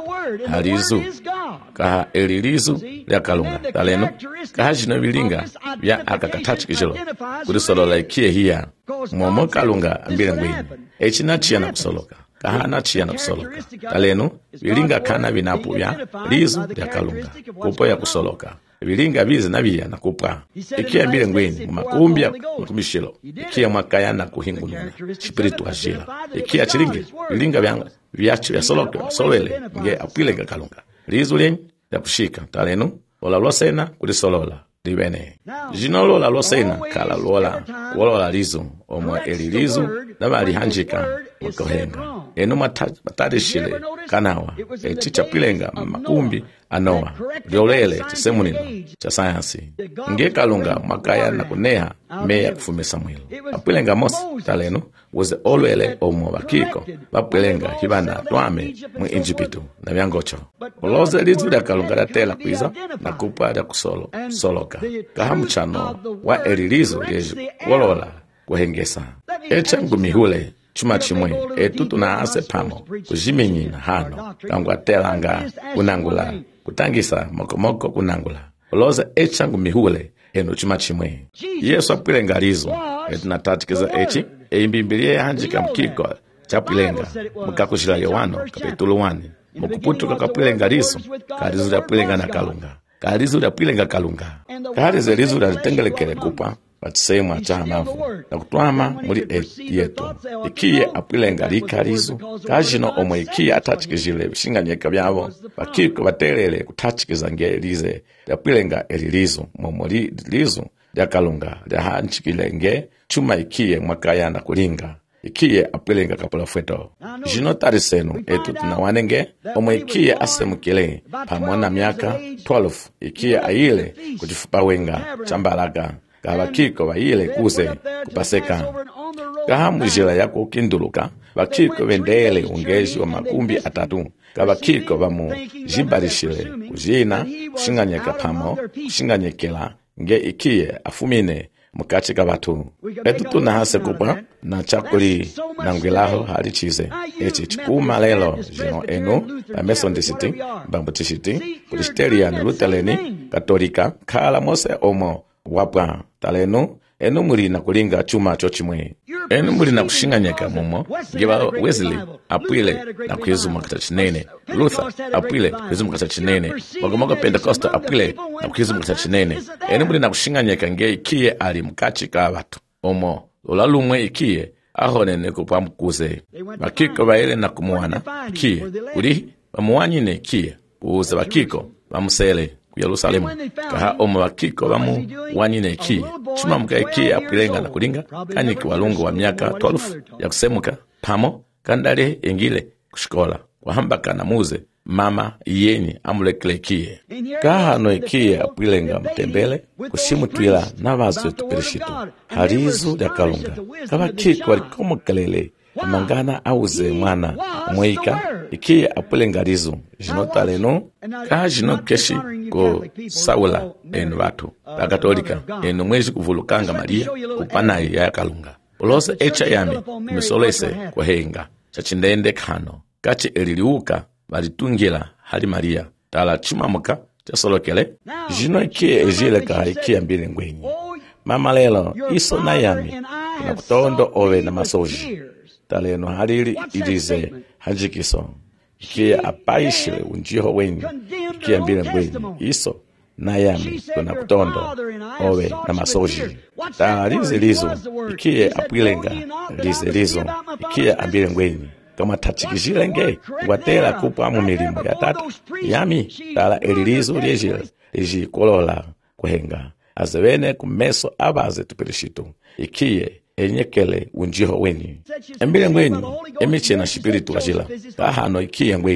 [SPEAKER 1] Halizu. Kaha elilizu ya kalunga. Taleno. Kaha jino bilinga ya akakatachikishilo. Kurisolola ikie hiya. Mwomo kalunga ambile ngwini. Echi nachia na kusoloka. Kaha nachia na kusoloka. Taleno. Bilinga kana binapu ya lizu ya kalunga. Kupwa ya kusoloka. Bilinga bize na biya na kupwa. Ikia mbile ngwini. Makumbia mkumishilo. Ikia mwakaya na kuhingununa. Spiritu ajila. Ikia chilingi. Bilinga byanga. Viachi ya soloka. Solele. Nge apwilenga kalunga. Lizu lenyi ya kushika. Taleno. Ola losena kulisolola. Libene. Jinolo la losena kala lola. Wolola lizu. Omwa eli lizu. Nama alihanjika. Wakohenga. Eno matadishile kanawa. E chicha pilenga makumbi anoa. Liolele chisemunino cha sayansi. Nge kalunga makaya na kuneha meya kufumisa mwilo. Apilenga mosi taleno. Weze olwele omwa wakiko. Wapilenga hibana tuame mwi injipitu na vyangocho. Uloze lizu da kalunga da tela kuiza na kupa da kusolo. Soloka. Kahamuchano wa elilizu yeju wolola kuhengesa. Echa ngumihule. Chuma chimwe, etu tunaase pamo, kujiminyi na hano, kangwa telanga, kunangula, kutangisa, mokomoko kunangula. Uloza echangu mihule, eno chuma chimwe. Yesu apilenga lizo, etu natatikiza echi, e mbimbilie hanjika mkiko, chapilenga, mkakushila yowano, kapitulu wani. Mukuputu kakapilenga lizo, karizu ya pilenga na kalunga. Karizu ya pilenga kalunga. Karizu lizu ya tengelekele kupa. Patisema chamavu na kutuama muri yetu ikiye apilenga likarizu kajino omwe ikiye atachikijile bishinganyeka byabo bakiko batelele kutachikiza ngelize apilenga elilizo momori lizo ya kalunga ya hanchikilenge chuma ikiye mwakaya na kulinga ikiye apilenga kapolofeto jino tarisenu etu tunawanenge omwe ikiye asemukile pamona miaka twelve ikiye ayile kujifupa wenga chambalaga kabakiko bayile kuze kupaseka kahamujila yako kinduluka bakiko bendele ungeji wa makumbi atatu kabakiko bamu jimbarishile kujina kushinganyeka pamo kushinganyekela nge ikiye afumine mukache kabatu etu tunahase kupa na chakuli na ngwelaho halichize echi chikuma lelo jino enu la mesondisiti bambutishiti kulisterian luteleni katolika kala mose omo wapwa taleno eno muri na kulinga chuma chochimwe eno muri na kushinganyeka mumo ngiba Wesley apwile na kuyizuma katachinene Luther apwile kuyizuma katachinene Wagomoga Pentecost apwile na kuyizuma katachinene eno muri na kushinganyeka nge ikiye ali mkachi ka watu omo olalumwe ikiye ahonene kupamkuze bakiko baile na kumuana ikiye uri bamuwanyine ikiye uze bakiko bamusele Yerusalemu kaha omo wakiko bamu wanyine ki chuma mga ki apilenga na kulinga kanyiki walungu wa miaka twelve ya kusemuka pamo kandale engile kushikola wahambaka na muze mama yeni amulekele kie kaha no ikie apilenga mtembele kushimu tuila na vazo tuperishito harizu ya kalunga kaba kiko walikomo kalele mangana auze mwana mweika ikie apilenga rizu jinota leno kaha jino keshi ko saula enu watu la katolika enu mwezi kuvulukanga Maria upanayi ya kalunga ulose echa yami kumisolese kwa henga chachindende kano kachi eliliuka valitungila hali Maria tala chimamuka chasolokele jino ikie ejile kaha ikie ambile ngwenyi mama lelo iso na yami kuna kutondo owe na masoji taleno halili ilize hanjikiso ikie apaishile unjiho wenyi ikie ambile ngwenyi iso na yami kuna kutondo owe na masoji ta lize lizo ikie apilenga lize lizo ikie ambile ngwenyi kama tachikishile nge watela kupa mu milimo ya tatu yami tala elilizo liejile liji kolola kuhenga azewene kumeso abaze tupirishito ikie enyekele unjiho weni embile ngweni emiche na shipiritu wajila kahano ikie ngweni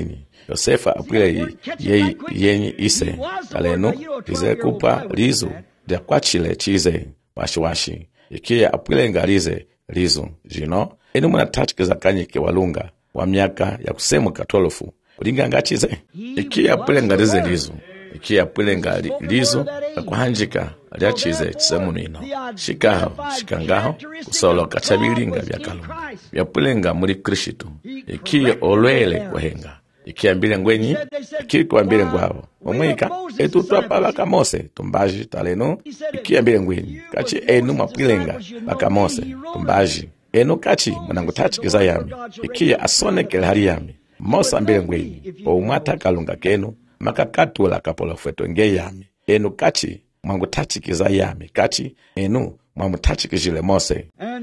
[SPEAKER 1] Yosefa apwile ye yenyi ise talenu ize kupa lizu lya kwachile chize washi-washi ikiye apwile ngalize lizu jino enu munatachikiza kanyike walunga wa miaka ya kusemuka twelve ulinga ngachize ikiye apwile ngalize lizu ikiye apwile ngali lizu akuhanjika lyachize chisemunino shikaho shikangaho kusoloka chabilinga bya kalunga byapwilenga muri Kristo ikiye olwele kuhenga ikiambile ngwenyi ikikwambile ngwabo omwika etutwapa bakamose tumbaji taleno ikiambile ngwenyi kachi enu mapwilenga bakamose tumbaji enu kachi mwanangutachikiza yami ikiye asonekele hali yami mosa ambile ngwenyi omwata kalunga kenu makakatula kapolofeto nge yami enu kachi mwangutachikiza yami kachi enu mwamutachikizile Mose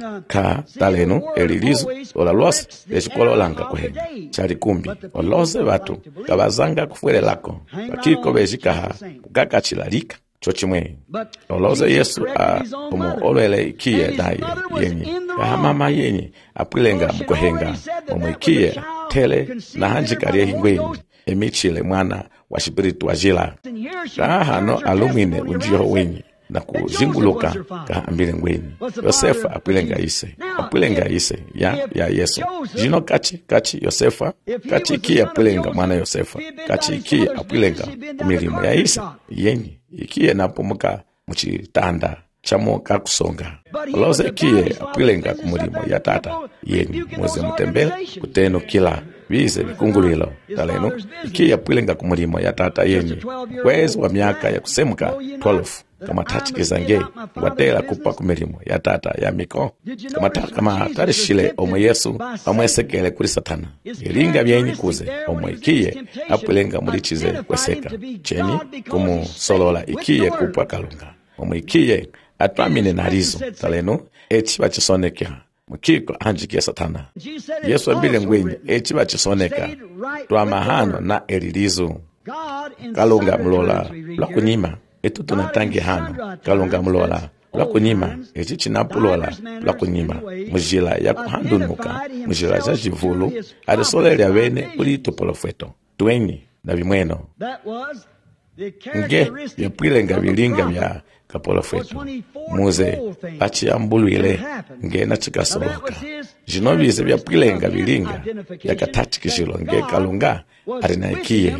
[SPEAKER 1] ka talenu elilizu olalose leshikolo kuhenga chali kumbi olose batu kabazanga kufuele lako bakiko bejikaha kukakachilalika chochimwe olose Yesu a umu olwele ikiye daye yenyi kaha mama yenyi apwilenga mkuhenga umu ikiye tele na hanjikari hingwenyi emichile mwana wa shibiritu wa jila kaha no alumine unjiho wenyi na kuzinguluka ka ambile ngweni Yosefa apwilenga ise apwilenga ise ya ya Yesu jino kachi kachi Yosefa kachi kia apwilenga mwana Yosefa kachi kia apwilenga milimo ya ise yenyi ikie napumuka muchitanda chamo kakusonga oloze kie apwilenga kumulimo ya tata yenyi muze mutembele kuteno kila bize bikungulilo taleno ikie apwilenga kumulimo ya tata yenyi kwezi wa miaka ya kusemuka twelve kama tachikiza nge watela kupa kumirimo ya tata ya miko kama ta kama tarishile omwe Yesu amwesekele kuri Satana ilinga byenyi kuze omwe ikiye apwilenga mulichize kweseka cheni kumu solola ikiye kupa kalunga omwe ikiye atwamine narizo taleno echi bachisoneka mukiko anjikia Satana Yesu ambile ngwenyi echi bachisoneka twamahano na elilizo kalunga mlola lakunyima etu tunatangi hano kalunga mlola lakunyima echi chinapulola lakunyima mujila ya kuhandunuka mujila za jivulu adisolele ya wene uli tupolofeto tuenyi na bimweno nge yapwilenga bilinga bya kapolofeto muze bachiambulwile nge na chikasoloka jinobize byapwilenga bilinga yakatachikishilo nge kalunga arinaikiye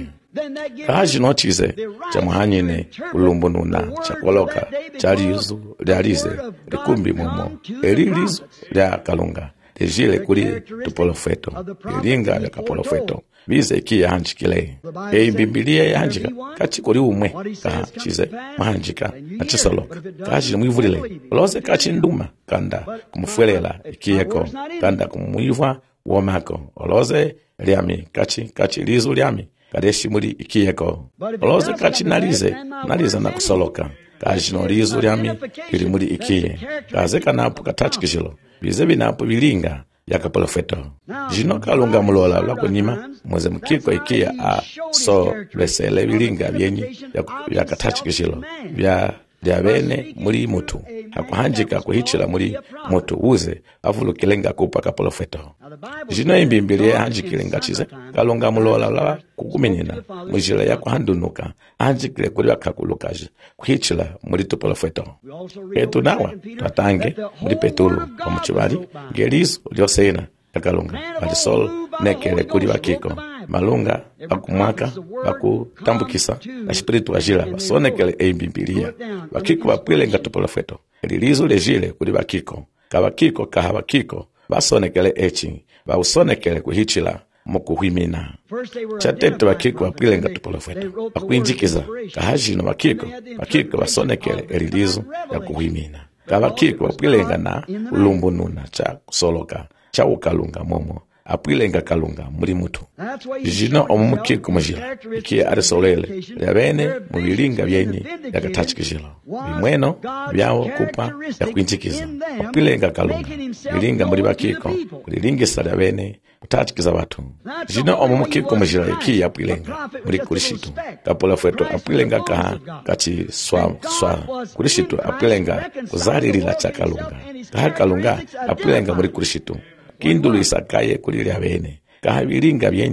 [SPEAKER 1] kaji nochize chamuhanyine ulumbu nuna chakoloka chalizu lyalize likumbi mumo elilizu lya kalunga lejile kuli tupolofeto ilinga lya kapolofeto bize ikiye hanjikile e Biblia yahanjika kachi kuli umwe kaha chize mahanjika na chisoloka kaji mwivulile olose kachi nduma kanda kumufuelela ikiyeko kanda kumuivwa womako olose liami kachi kachi lizu liami kadeshi muri ikiyeko olose kachi nalize nalize na kusoloka kaji no lizu liami ili muri ikiye kaze kanapu katachikishilo bize binapu bilinga yakapolofeto jino kalunga mulola lakunyima muze mukiko ikiya a so lwesele bilinga byenyi yakatachikishilo bya bya bene muri mutu hakuhanjika kuhichila muri mutu uze avulukilenga kupa kapolofeto jino imbimbili hanjikile ngachize kalunga mulola la kukuminina mujila ya kuhandunuka hanjikile kuli wakakulukaje kuhichila muri tupolofeto etu nawa tatange muri Petulu omuchibali ngelizo lyosena kalunga alisol nekele kuli wakiko malunga bakumwaka bakutambukisa na spiritu ajila basonekele eimbibilia bakiko bapwilenga tupolofeto elilizo lejile kuli bakiko kabakiko kaha bakiko basonekele echi bausonekele kuhichila mukuhimina chatete bakiko bapwilenga tupolofeto bakwinjikiza kahajino bakiko bakiko basonekele elilizo ya kuhimina kabakiko bapwilenga na ulumbu nuna cha kusoloka cha ukalunga momo apwilenga kalunga muri mutu jino omumukiko mujila ikiye arisolele lyabene mubilinga byenyi yakatachikishilo bimweno byawo kupa yakwinjikiza apwilenga kalunga bilinga muri bakiko kulilingisa lyabene kutachikiza batu jino omumukiko mujila ikiye apwilenga muri kulishitu kapolofeto apwilenga kaha kachi swa swa kulishitu apwilenga kuzalilila cha kalunga kaha kalunga apwilenga muri kulishitu kindulu isakaye kulilya bene kaha bilinga byenyi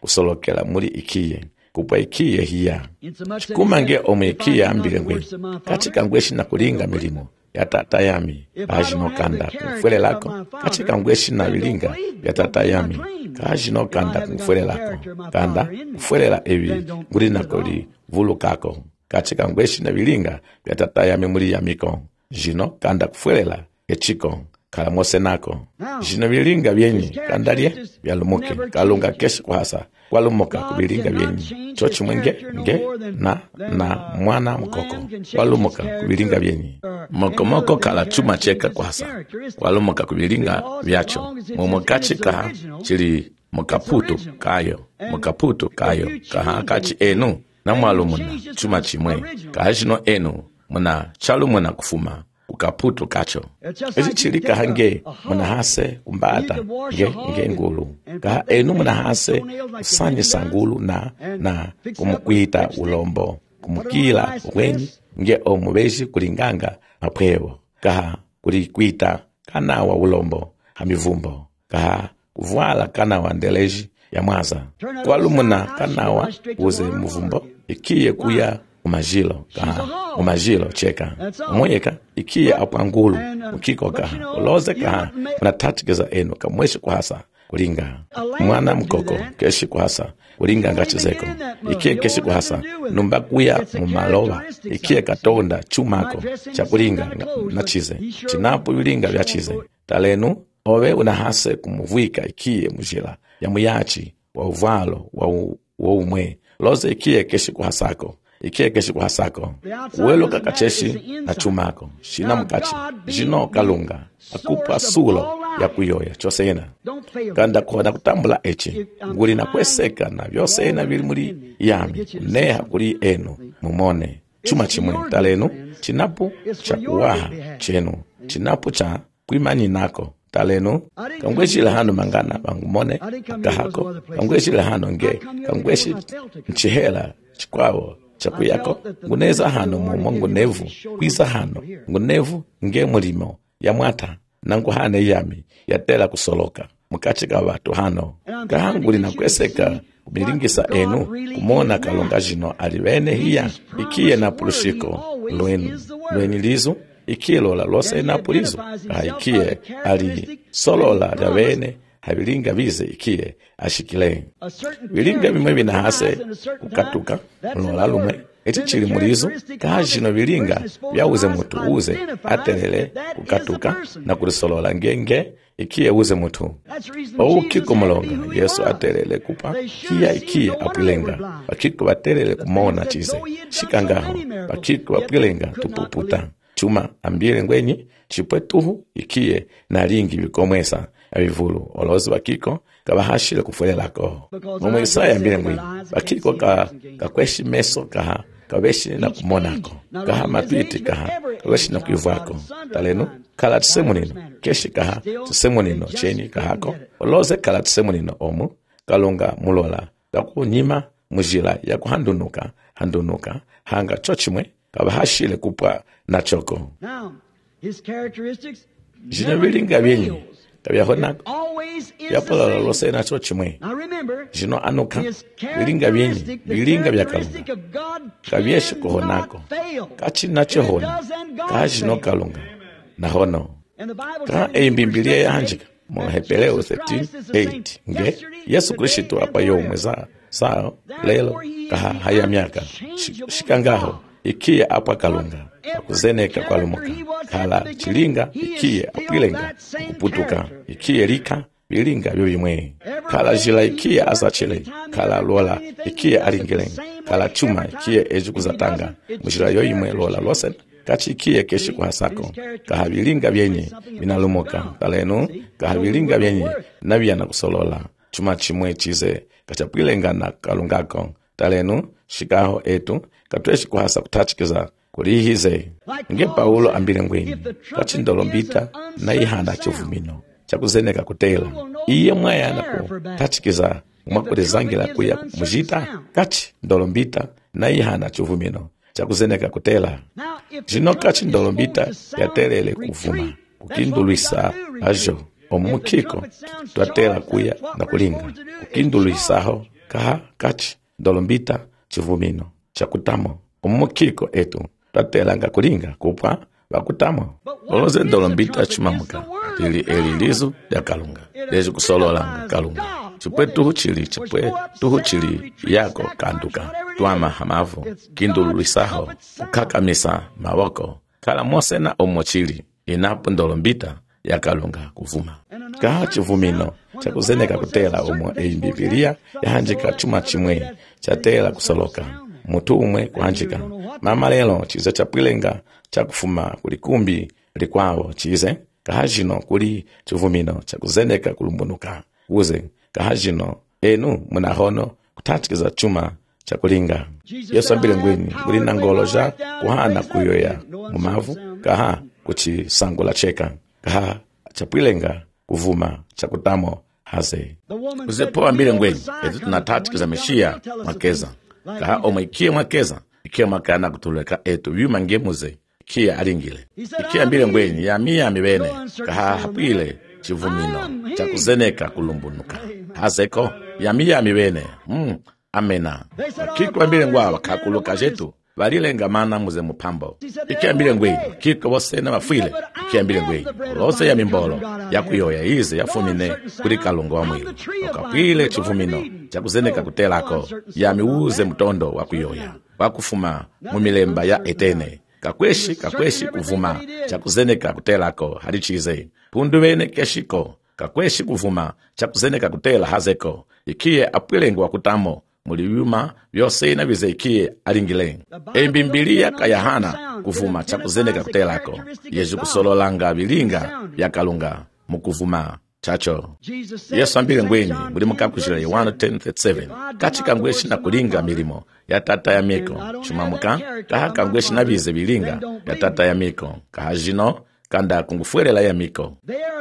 [SPEAKER 1] kusolokela muli ikiye kupwa ikiye hiya chikumange omwe ikiye ambile ngwe katika ngweshi na kulinga milimo ya tata yami kajinokanda kumfwele lako katika ngweshi na vilinga ya tata yami kajinokanda kumfwele lako kanda kufwelela evi nguli nakoli vulu kako katika ngweshi na vilinga ya tata yami muli yamiko jino kanda kufwelela echiko kala mose nako jino vilinga vyenyi kandalye vyalumuke kalunga keshi kuhasa walumuka kubilinga vyenyi chochi mwenge nge na na mwana mkoko walumuka kubilinga vyenyi moko moko kala chuma cheka kuhasa walumuka kubilinga vyacho momokachi kaha chili mukaputu kayo mukaputu kayo kaha kachi enu na mwalu muna chuma chimwe kaha jino enu muna chalu muna kufuma kukaputu kacho ezi chilika hange muna hase kumbata nge nge ngulu kaha enu muna hase kusanye sangulu na na kumukwita ulombo kumukila wenyi nge omubeji kulinganga mapwewo kaha kulikwita kanawa ulombo hamivumbo kaha kuvuala kanawa ndeleji ya mwaza kwalumuna kanawa uze muvumbo ikiye kuya umajilo kaha umajilo cheka umweka ikiye apangulu ukiko kaha uloze kaha unatatikiza eno kamweshi kuhasa kulinga mwana mkoko keshi kuhasa kulinga ngachizeko ikiye keshi kuhasa numba kuya mumaloba ikiye katonda chumako cha kulinga na chize chinapu yulinga vya chize talenu owe unahase kumuvwika ikiye mujila ya muyachi wa uvalo wa, u, wa umwe loze ikiye keshi kuhasako ikiye keshi kuhasako uwelo kakacheshi na chumako shina mkachi jino kalunga akupa sulo ya kuyoya chosena kanda kona kutambula echi nguli na kweseka na vyosena vili muli yami neha kuli enu mumone chuma chimwe talenu chinapu cha kuwaha chenu chinapu cha kuimani nako talenu kangweshi lahano mangana bangumone kahako kangweshi lahano nge kangweshi nchihela chikwawo chakuyako nguneza hano mumo ngunevu kwisa hano ngunevu nge mulimo ya mwata nangu hane yami yatela kusoloka mukachi ka watu hano kahanguli na kweseka kubilingisa enu kumona kalonga jino alivene hiya ikiye na pulushiko lwenu lweni lizu ikiye lola lose na pulizo ikiye ali solola lavene habilinga vize ikiye ashikile bilinga bimwe binahase kukatuka lola lume eti chili mulizo kajino bilinga byauze mutu uze atelele kukatuka na kulisolola ngenge ikiye uze mutu ou kiko mulonga Yesu atelele kupa kia ikiye apilenga bakiko batelele kumona chize shikangaho bakiko apilenga tupuputa chuma ambile ngwenyi chipwetuhu ikiye na lingi bikomwesa abivulu olozi bakiko kabahashile kufulela ko mu Isaya ambile ngwenyi bakiko ka kakweshi meso kaha kabeshi na kumonako kaha mapiti kaha kabeshi na kuivako talenu kala tsemunino keshi kaha tsemunino cheni kahako oloze kala tsemunino omu kalonga mulola kakunyima mujila ya kuhandunuka handunuka hanga chochimwe kabahashile kupwa na choko jina bilinga byenyi kabyahona yapala lose na chochimwe jino anuka bilinga byenyi bilinga byakalunga kabyeshi kuhonako kachi nacho hona kajino kalunga na hono ka eimbimblia yanjika mu Hebrew thirteen eight nge Yesu Kristo apa yomweza sao lelo kaha haya miaka shikangaho ikiye apa kalunga akuzeneka kwa lumuka kala chilinga ikiye apilenga kuputuka ikiye lika bilinga byobimwe kala jila ikiye asachile kala lola ikiye alingelenga kala chuma ikiye ejukuzatanga mujila yoyimwe lola losen kachi ikiye keshi kuhasako kahabilinga byenye binalumuka talenu kahabilinga byenye nabyana kusolola chuma chimwe chize kachapilenga na kalungako talenu shikaho etu katweshi kuhasa kutachikiza kulihize nge Paulo ambile ngwenyi kachindolombita na ihanda chuvumino chakuzeneka kutela iye mwayana kutachikiza mwakulezangila kuya mujita kachi ndolombita na ihanda chuvumino chakuzeneka kutela jino kachi ndolombita yatelele kuvuma kukindulwisa ajo omukiko twatela kuya na kulinga kukindulwisaho kaha kachi ndolombita chivumino chakutamo umukiko etu tatelanga kulinga kupwa bakutamo oloze ndolombita chimamuka tili elilizu ya kalunga leji kusololanga kalunga chipwe tuhu chili chipwe tuhu chili yako kanduka tuama hamavu kindululisaho kukakamisa mawoko kala mose na omochili inapu ndolombita ya kalunga kuvuma kaha chivumino chakuzeneka kutela umo eimbibilia yahanjika chuma chimwe chatela kusoloka mutu umwe kuhanjika mama lelo chize chapwilenga chakufuma kulikumbi likwawo chize kahajino kuli chivumino chakuzeneka kulumbunuka uze kahajino enu munahono kutatikiza chuma chakulinga Yesu ambile ngwini kuli nangoloja kuhana kuyoya mumavu kaha kuchisangula cheka kaha chapwilenga kuvuma chakutamo haze uzepo ambile ngwini etu tunatatikiza meshia makeza kaha omaikie makeza ikia makana kutuleka etu yuma ngemuze ikia alingile ikia ambile ngweni ya miya mibene kaha hapile chivumino chakuzeneka kulumbunuka hazeko ya miya mibene mm, amena kiko ambile ngwa wakakuluka jetu valilenga mana muze mupambo ikia ambile ngweni kiko wose na mafile ikia ambile ngweni lose ya mimbolo ya kuyoya ize ya fumine kuli kalungo wa mwili wakapile chivumino chakuzeneka kutelako ya miuze mtondo wa kuyoya wakufuma mumilemba ya etene kakweshi kakweshi kuvuma chakuzeneka kutelako halichize pundu bene keshiko kakweshi kuvuma chakuzeneka kutela hazeko ikie apwilengwa kutamo muliyuma byose na bize ikie alingile embimbilia kayahana kuvuma chakuzeneka kutelako yeju kusololanga bilinga byakalunga mukuvuma chacho Yesu ambile ngweni muri mukakushira Yohana ten thirty-seven kachika ngweshi na kulinga milimo ya tata ya miko chumamuka kahaka ngweshi na bize bilinga ya tata ya miko kahajino kanda kungufuelela ya miko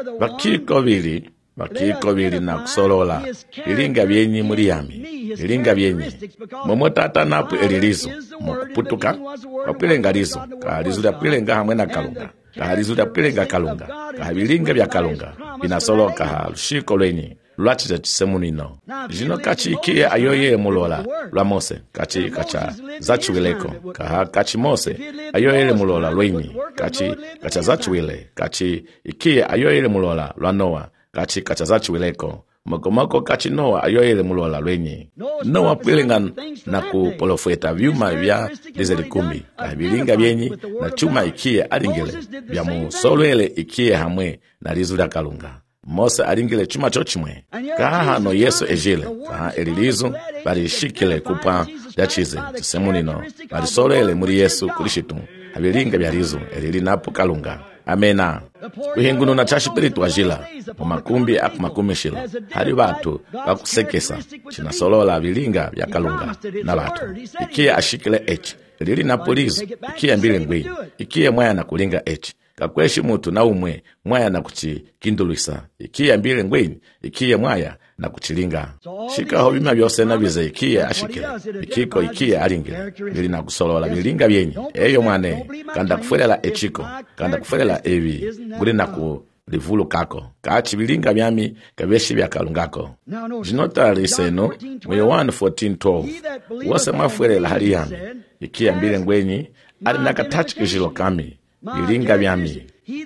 [SPEAKER 1] bakiko bili bakiko bili na kusolola bilinga byenyi muri yami bilinga byenyi momo tata napu elilizo mukuputuka bapilenga lizo kahalizo ya pilenga hamwe na kalunga kahalizo ya pilenga kalunga kahabilinga bya kalunga binasoloka halushiko lwenyi lwachita chisemunino jino kachi ikie ayoye mulola lwa Mose kachi kacha zachuwileko kaha kachi Mose ayoye mulola lwenyi kachi kacha zachuwile kachi ikie ayoye mulola lwa Noa kachi kacha zachuwileko mokomoko kachi Noa ayoye mulola lwenyi Noa pilenga na kupolofeta vyuma vya dizeli kumi kahabilinga byenyi na chuma ikie alingile bya musolwele ikie hamwe na lizu lya kalunga Mose alingile chuma chochimwe kaha hano Yesu ejile kaha elilizu balishikile kupa ya chize chisemunino balisolele muri Yesu kulishitu habilinga bya lizu elili napu kalunga amena kuhingunu na chashipiritu ajila mumakumbi aku makumi shila hali batu bakusekesa chinasolola bilinga bya kalunga na batu ikie ashikile echi elili napu lizu ikie ambile ngwi ikie mwaya na kulinga echi kakweshi mutu na umwe mwaya na kuchikinduluisa ikie ambile ngweni ikie mwaya na kuchilinga shikaho bima byose na bize ikie ashikile ikiko ikie alingile bili na kusolola bilinga byenyi eyo mwane kanda kufuelela echiko kanda kufuelela evi guli na ku livulu kako kachi bilinga byami kabeshi bya kalungako jinota liseno mu Yohana fourteen twelve wose mafuelela hali yami ikie ambile ngweni ali nakatachi kishilo kami bilinga byami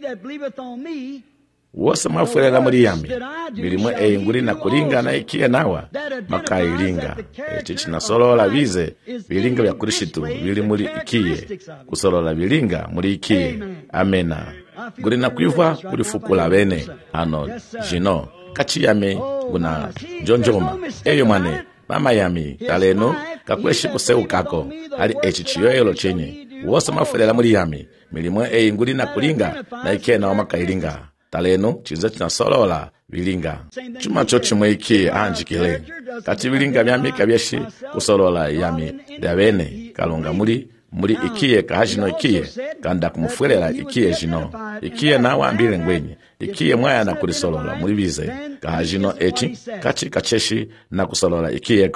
[SPEAKER 1] wose mafuelela muri yami bilimwe eyinguli na kulinga na ikie nawa makailinga echi chinasolola bize bilinga bya kurishitu bili muri ikie kusolola bilinga muri ikie amena guli na kuiva kulifukula bene ano jino kachi yame guna jonjoma eyo mane mama yami taleno kakweshi kuseukako ali echi chiyoyelo chenye wose mafuelela muri yami milimwe eyinguli na kulinga na ikie nawa makailinga taleno chize chinasolola bilinga chuma chochimwe ikie anjikile kati bilinga byami kabyeshi kusolola yami dabene kalunga muri muri ikie kahajino ikie kanda kumufuelela ikie jino ikie nawa ambile ngwenyi ikie mwaya na kulisolola muri bize kahajino echi kachi kacheshi na kusolola ikieko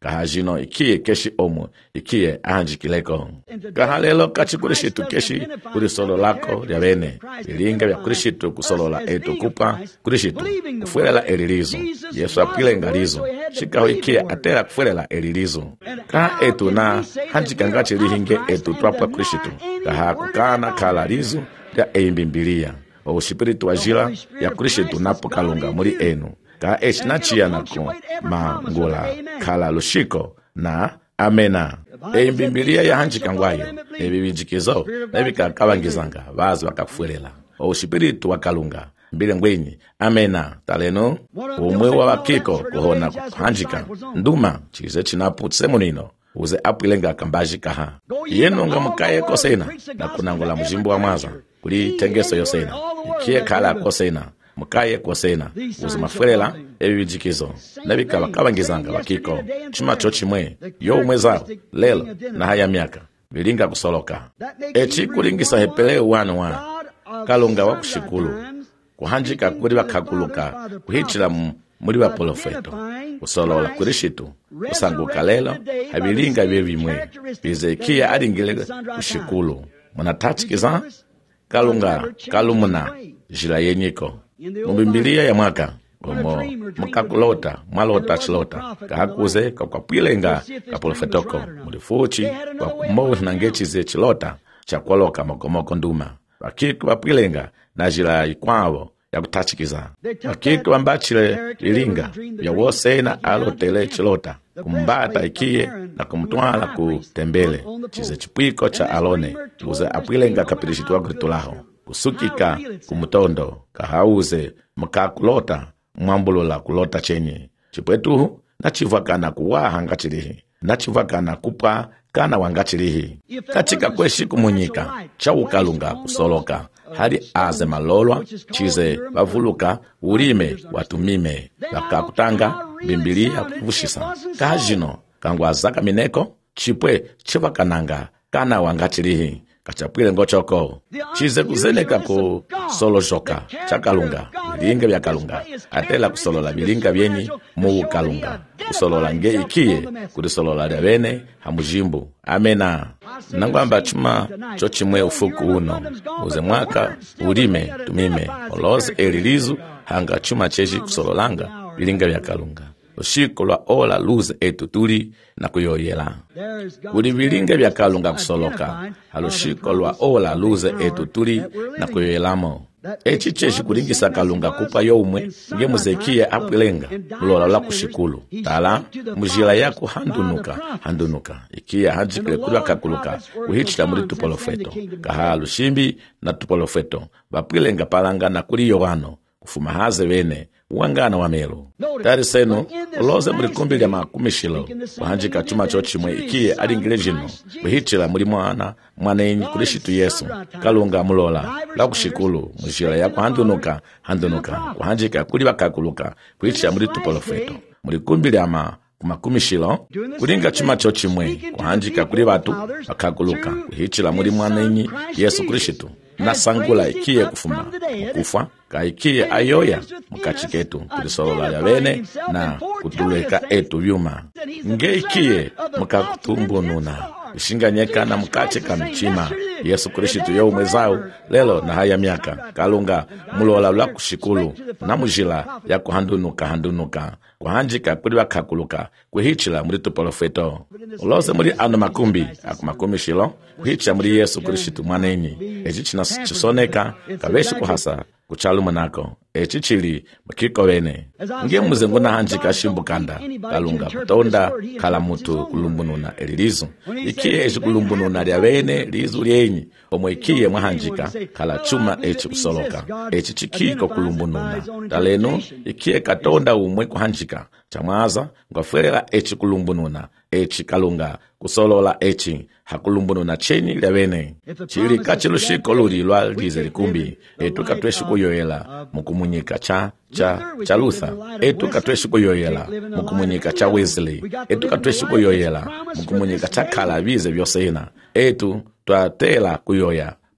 [SPEAKER 1] kahajino ikiye keshi omu ikiye ahanjikileko kahalelo kachikurishito keshi kurisolo lako lya bene bilinga bya kurishito kusolola etu kupa kurishito kufuelela elilizo Yesu apile ngalizo shikaho ikiye atera kufuelela elilizo ka etu na hanjikangachi lihinge etu twapa kurishito kaha kukana kalalizo lya eimbimbilia o espiritu ajila ya kurishito napo kalunga muri enu ka eshinachiya nako mangula kala lushiko na amena eimbimbilia ya hanjikangwayo ebibijikizo nebikakabangizanga bazi bakafuelela o espiritu wakalunga mbile ngwenyi amena taleno umwe wa bakiko kuhona hanjika nduma chize chinapu tsemunino uze apilenga kambaji kaha yenonga mukaye kosena na kunangula mujimbo wa mwaza kuli tengeso yosena ikie kala kosena mukaye kosena uze mafuelela ebibijikizo nebikaba kabangizanga bakiko chima chochimwe yo umwe zao lelo na haya miaka bilinga kusoloka echi kulingisa hepele wanu wa kalunga wa kushikulu kuhanjika kuri bakakuluka kuhichira muri ba profeto usolola kurishitu usanguka lelo habilinga bebimwe bizekia aringile kushikulu munatachikiza kalunga kalumuna jira yenyiko mubimbilia ya mwaka omo mukakulota mwalota chilota kahakuze kakwapilenga kaprofetoko mulifuchi kwa kumo nangechi ze chilota chakwaloka mokomoko nduma bakiku bapilenga na jira ikwao ya kutachikiza bakiku ambachile ilinga ya wosena alotele chilota kumbata ikie na kumtwala kutembele chize chipwiko cha alone uze apilenga kapirishitwa gritulaho kusukika kumutondo kahauze mkakulota mwambulula kulota chenye chipwetuhu na chivakana kuwa hangachilihi na chivakana kupa kana wangachilihi katika kweshi kumunyika cha ukalunga kusoloka hadi aze malolwa chize bavuluka urime watumime bakakutanga bimbilia kuvushisa kahajino kangwazaka mineko chipwe chivakananga kana wangachilihi kachapwile ngochoko chize kuzeneka ku solo joka chakalunga bilinga bya kalunga atela kusolola bilinga byenyi mu kalunga kusolola nge ikiye kurisolola lya bene hamujimbu amena nangwamba chuma chochimwe ufuku uno uze mwaka urime tumime oloze elilizu hanga chuma cheshi kusololanga bilinga bya kalunga ushiko lwa ola luze etu tuli na kuyoyela kuli bilinga bya kalunga kusoloka halushiko lwa ola luze etu tuli na kuyoyelamo echi cheshi kulingisa kalunga kupa youmwe nge muzekia apilenga ulola la kushikulu tala mujila yako handunuka handunuka ikia hanjikile kuli wakakuluka uhichita muri tupolofeto kaha lushimbi na tupolofeto bapilenga palanga na kuli yowano kufuma haze wene uangana wa melo tari seno uloze muri kumbi lya makumishilo wahanjika chuma chochimwe ikie aringile jino uhichila muri mwana mwana enyi kulishitu Yesu kalunga mulola la kushikulu mujila yako handunuka handunuka wahanjika kuli wakakuluka kuhichila muri tupolofeto muri kumbi lya ma kumakumishilo kulinga chuma chochimwe wahanjika kuli watu wakakuluka kuhichila muri mwana enyi Yesu kulishitu na sangula ikie kufuma kufa kaikie ayoya mukachiketu kulisolola ya bene na kutuleka etu vyuma nge ikie mukakutumbununa ishinganyeka na mukacheka mchima Yesu Kristo yo umezao lelo na haya miaka kalunga mulola la kushikulu na mujila ya kuhandunuka handunuka kuhanjika kuli wakakuluka kuhichila muri tupolofeto uloze muri ano makumbi akumakumi shilo kuhichila muri Yesu Kristo mwanenyi echichina chisoneka kabeshi kuhasa kuchaluma nako echichili makiko wene nge muzengu na hanjika shimbukanda kalunga kutonda kala mutu kulumbununa elilizo ikie echi kulumbununa lya wene lizu lyenyi omwe ikie mwahanjika kala chuma echi kusoloka echi chikiko kulumbununa taleno ikie katonda umwe kuhanjika chamwaza ngwafuelela echi kulumbununa echi kalunga kusolola echi hakulumbununa chenyi lya wene chili kachilushiko luli lwa lize likumbi etu katweshi kuyoyela mukumunyika cha cha cha Luther etu katweshi kuyoyela mukumunyika cha Wesley etu katweshi kuyoyela mukumunyika cha kala bize byosena etu twatela kuyoya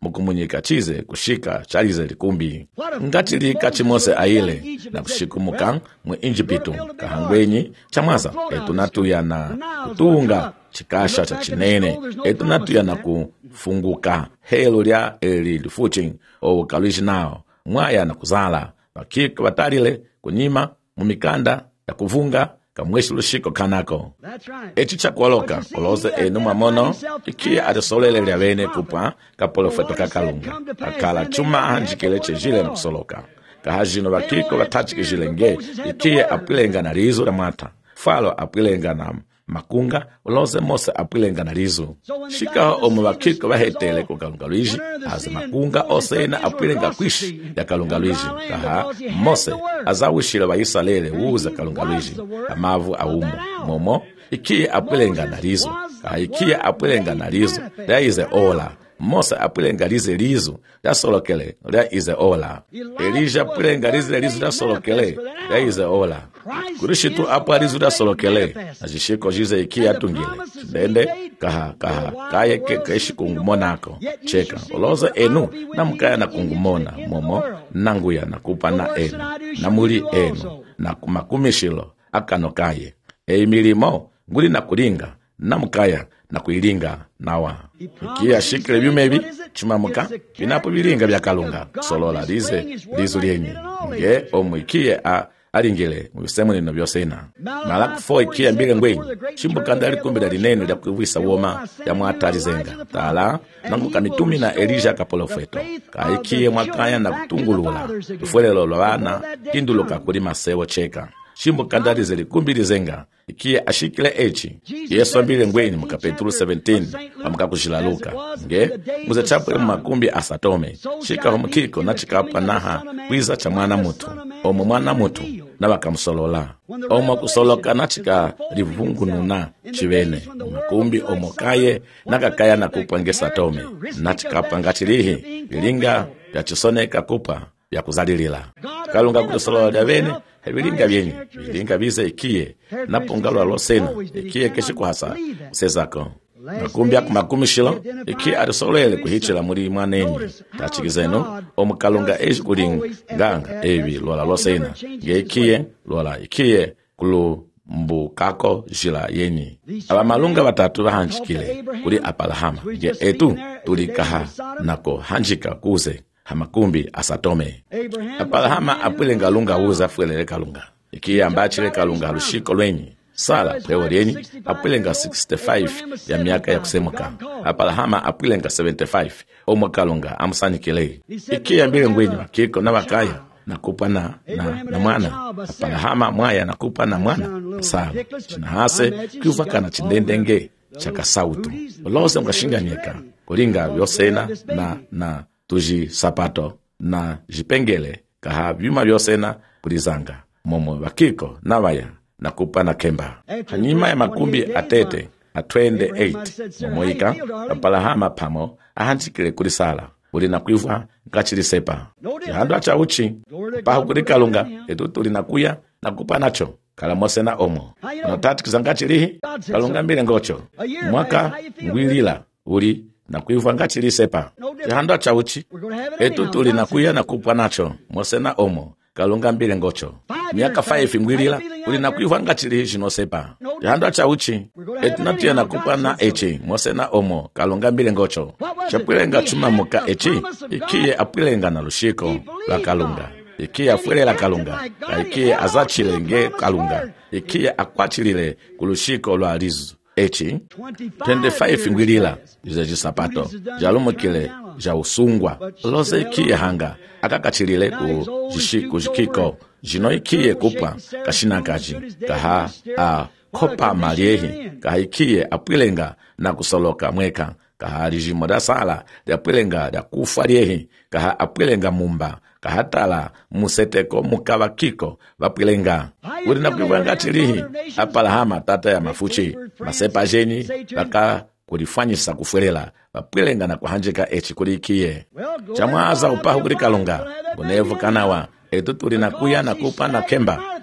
[SPEAKER 1] mukumunyika chize kushika chalize likumbi ngati lika chimose aile na kushikumuka mu Injipito kahangwenyi chamwaza etunatuya na kutunga chikasha cha chinene etunatuya na kufunguka helo lya eli lifuchi o kaluji nao mwaya na kuzala bakika batalile kunyima mumikanda ya kuvunga kamweshi lushiko kanako echi chakuoloka oloze enu mamono iki adisolele lya bene kupa kapolofeto kakalunga akala chuma hanjikele chejile na kusoloka kahajino bakiko batachikijile nge iki apilenga na rizo la mata falo apilenga na makunga oloze mose apilenga na rizo shika omu bakiko bahetele ku kalunga luiji aze makunga osena apilenga kwishi ya kalunga luiji kaha mose azawishile bayisalele uza kalunga luiji amavu aumu momo iki apilenga na rizo kaha iki apilenga na rizo da ize ola mose apilenga rize rizo da solokele da ize ola Elija apilenga rize rizo da solokele da ize ola kurishitu apa rizo da solokele ajishiko jize iki atungile dende kaha kaha kaye ke keshi kungumonako cheka oloza enu namkaya na kungumona momo nanguya na kupana enu namuli enu na kumakumishilo akanokaye eimilimo nguli na kulinga namkaya na kuilinga nawa ikia shikile byumebi chimamuka binapo bilinga bya kalunga solola lize lizo lyenyi nge omwikie a alingile mubisemu nino byosena malaku fo ikia mbile ngwenyi chimbukanda alikumbila lineno lya kuwisa woma ya mwatali zenga tala nanguka mitumi na Elija kapolofeto kaikie mwakaya na kutungulula tufuelelo lwana kinduluka kulima sewo cheka chimbukanda lize likumbili zenga ikie ashikile echi Yesu ambile ngwenyi muka Petro seventeen amuka kushilaluka nge muze chapwe makumbi asatome shika homukiko na chikapa naha wiza cha mwana mutu omu mwana mutu na bakamusolola omu kusoloka na chika livungununa chivene makumbi omokaye na kakaya na kupa nge satome na chikapa ngachilihi bilinga ya chisoneka kupa ya kuzalilila kalunga kutosolola davene bilinga byenyi bilinga bize ikie na pongalo alosena ikie keshikuhasa sezako makumbi akumakumi shilo iki arisolele kuhichila muri mwanenyi tachikizeno omukalunga eji kulinganga ebi lola losena nge ikie lola ikie kulu mbukako jila yenyi abamalunga batatu bahanjikile kuli apalahama nge etu tulikaha nako hanjika kuze hamakumbi asatome apalahama apilenga lunga uza fuelele kalunga iki ambachile kalunga lushiko lwenyi sala prewo lyenyi apilenga sixty-five ya miaka ya kusemuka apalahama apilenga seventy-five omukalunga amusanikile iki ambile ngwenyi kiko na bakaya nakupa na, na, na mwana apalahama mwaya nakupa na mwana sala chinahase kuvaka na chindendenge chaka sautu olose mkashinganyeka kulinga vyosena na na tuji sapato na jipengele kaha vyuma vyosena kulizanga momo bakiko na waya na kupa na kemba hanyima ya makumbi atete a twenty-eight momoika apalahama pamo ahanchikile kulisala uli na kuiva ngachilisepa yahando acha uchi pahu kulikalunga etu tuli na kuya na kupa nacho kalamose na omo na tatu kizangachilihi kalunga mbile ngocho mwaka ngwilila uli na kuiva ngachilisepa yahando acha uchi etu tuli na kuya na kupa nacho mose na omo kalunga mbile ngocho miaka five ngwilila uli na kuiva ngachilihi jinosepa yahando acha uchi etu natuya na kupa na echi mose na omo kalunga mbile ngocho chapilenga chuma muka echi ikie apilenga na lushiko la kalunga ikie afuele la kalunga ikie azachile nge kalunga ikie akwachilile kulushiko lwa rizu echi twenty-five ngwilila ize jisapato jalumukile ja usungwa loze ikie hanga akakachilile ku jishiku jikiko jino ikie kupa kashinakaji kaha a kopa maliehi kaha ikie apilenga na kusoloka mweka kaha lijimo da sala da apilenga da kufa liehi kaha apilenga mumba kaha tala museteko mukaba kiko vapilenga uli na kuiwanga chilihi apalahama tata ya mafuchi masepa jeni baka kulifanyisa kufuelela vapilenga na kuhanjika echi kulikie chamwaza upahu kulikalunga kunevu kanawa etu tuli na kuya na kupa na kemba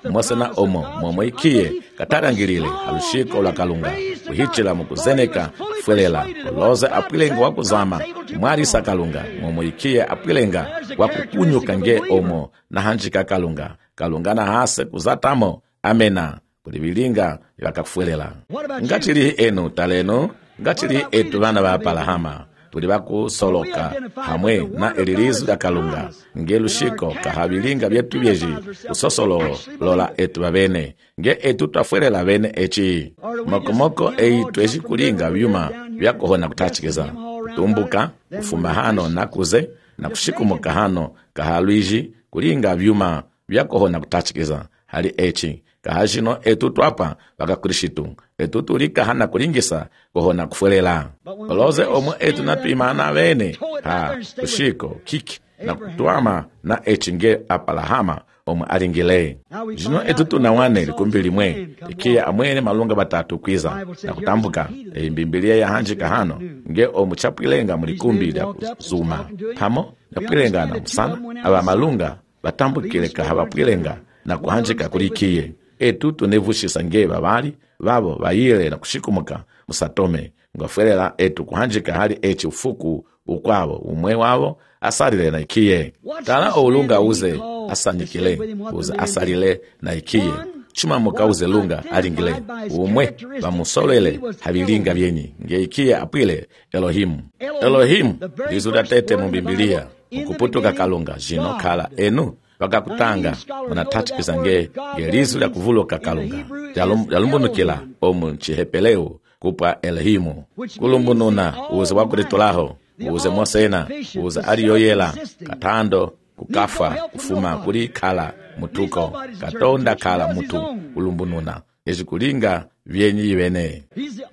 [SPEAKER 1] mwosena omo momwe ikiye katarangilile alushiko lwa kalunga kuhichila mukuzeneka kufelela uloze apwilenga wakuzama mwarisa kalunga momwe ikiye apwilenga wakukunyuka nge omo na hanjika kalunga kalunga na hase kuzatamo amena kulibilinga yakakufelela ngachili enu taleno ngachili etu bana ba palahama tuli bakusoloka hamwe na elilizu ya kalunga nge lushiko kahabilinga byetu byeji usosolo lola etu babene nge etu twafuelela bene echi mokomoko eitu eji kulinga byuma byakohona kutachikeza tumbuka kufuma hano nakuze na kushikumuka hano kahalwiji kulinga byuma byakohona kutachikeza hali echi kahajino etu twapa baka kurishitu etu tulika hana kulingisa kohona kufuelela oloze omu etu natuimana bene ha kushiko kiki na kutuama na echinge apalahama omu alingile jino etu tunawane likumbili mwe ikia amwene malunga batatu kwiza na kutambuka eimbimbili ya hanjika hano nge omu chapwilenga mulikumbi lya kuzuma hamo chapwilenga na musana aba malunga batambukile kahabapwilenga na kuhanjika kulikiye etu tunevushisa nge babali babo bayile na kushikumuka musatome ngafelela etu kuhanjika hali echi ufuku ukwabo umwe wabo asalile na ikiye tala olunga uze asanyikile uze asalile na ikiye chuma muka uze lunga alingile umwe bamusolele habilinga byenyi nge ikiye apwile Elohimu Elohimu lizuda tete mumbibilia ukuputuka kalunga jino kala enu bakakutanga munatachikisa nge ngelizu lya kuvuloka kalunga yalumbunukila omu nchihepeleo kupa Elohimu kulumbununa uze wakulitolaho uze mosena uze aliyoyela katando kukafa kufuma kuli kala mutuko katonda kala mutu kulumbununa yesu kulinga vyenyi ibene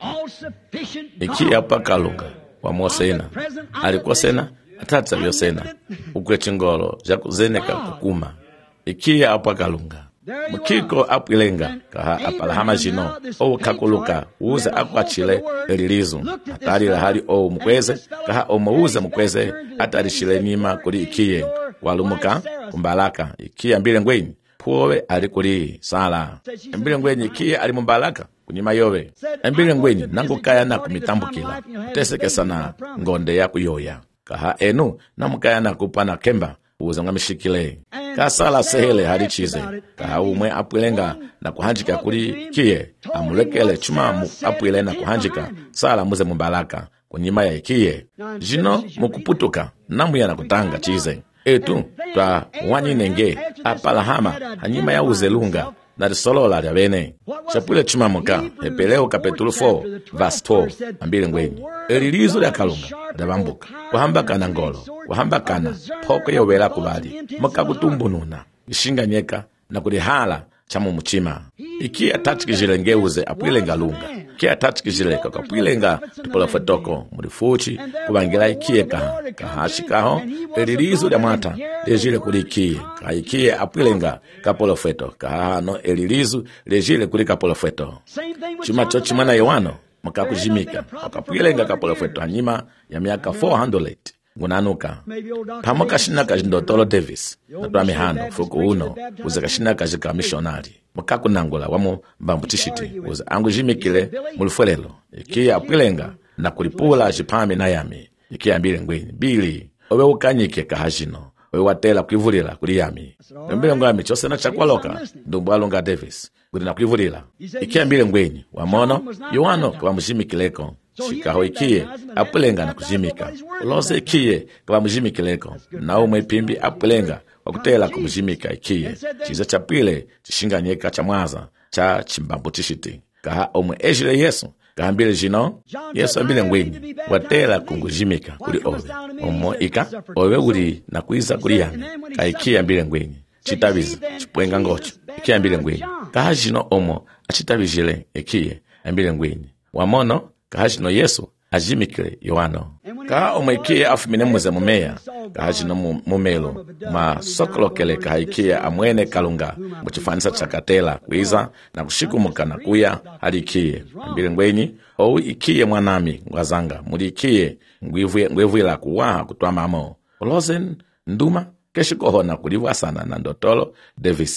[SPEAKER 1] iki apa kalunga wa mosena alikosena atatsa byosena ukwechingolo jakuzeneka kukuma iki apa kalunga mukiko apwilenga kaha apalahama jino owu kakuluka uze akwachile elilizu atalila hali owu mukweze kaha omuuze mukweze atalishile nima kuli ikiye walumuka kumbalaka ikiye mbile ngwenyi puowe ali kuli sala mbile ngwenyi ikiye ali mumbalaka kunyima yowe mbile ngwenyi nangukaya na kumitambukila tesekesana ngonde ya kuyoya kaha enu namukaya na kupana kemba uze ngamishikile kasala sehele halichize kaha umwe apwilenga na kuhanjika kuli kiye amulekele chumamu apwile na kuhanjika sala muze mumbalaka kunyima ya ikiye jino mukuputuka namuya na kutanga chize etu twa wanyinenge apalahama hanyima ya uzelunga na risolola lya bene chapule chumamuka epeleo kapitulu four verse twelve ambile ngwenyi elilizo lya kalunga dabambuka kuhambakana ngolo kuhambakana poko yowela kubali mukakutumbununa ishinganyeka na kulihala chamu muchima iki atachikijile ngeuze apwilenga lunga ki atachikijile kakapwilenga tupolofetoko mulifuchi kubangila ikiye kaha kahashikaho elilizo lya mata lejile kuli ikiye kaha ikiye apwilenga kapolofeto kahano elilizo lejile kuli kapolofeto chima chochimana yewano mukakujimika wakapwilenga kapolofeto hanyima ya miaka four hundred ngunanuka pamo kashina kajindotolo Davis natwa mihano fuku uno uze kashina kajika missionary mukakunangula wamu mbambutishiti uze angujimikile mulufwelelo iki apwilenga na kulipula jipami na yami iki ambile ngwenyi bili owe ukanyike kahajino owe watela kuivulila kuli yami mbile ngwami chose na chakwaloka ndumbu alunga Davis kuli na kuivulila iki ambile ngwenyi wamono yuwano kwa mujimikileko shikaho ikiye apwilenga na kujimika ulose ikiye kwa mujimikileko na umwe pimbi apwilenga wakutela kumujimika ikiye chiza chapwile chishinganyeka cha mwaza cha chimbambutishiti kaha umwe ejile Yesu kahambile jino Yesu ambile ngwenyi watela kungujimika kuli owe omo ika owe uli na kuiza kuli yami ka ikiye ambile ngwenyi chitabiza chipwenga ngocho ikiye ambile ngwenyi kaha jino omo achitabijile ikiye ambile ngwenyi wamono kahajino Yesu ajimikile Yohano kaha omwikiye afumine muze mumeya kahajino mumelo ma sokolokele kahikiye amwene kalunga muchifanisa chakatela kwiza na kushikumuka na kuya halikiye mbile ngwenyi ou ikiye mwanami ngwazanga muli ikiye ngwivuila kuwaha kutwamamo uloze nduma keshikohona kulivwasana na ndotolo Davis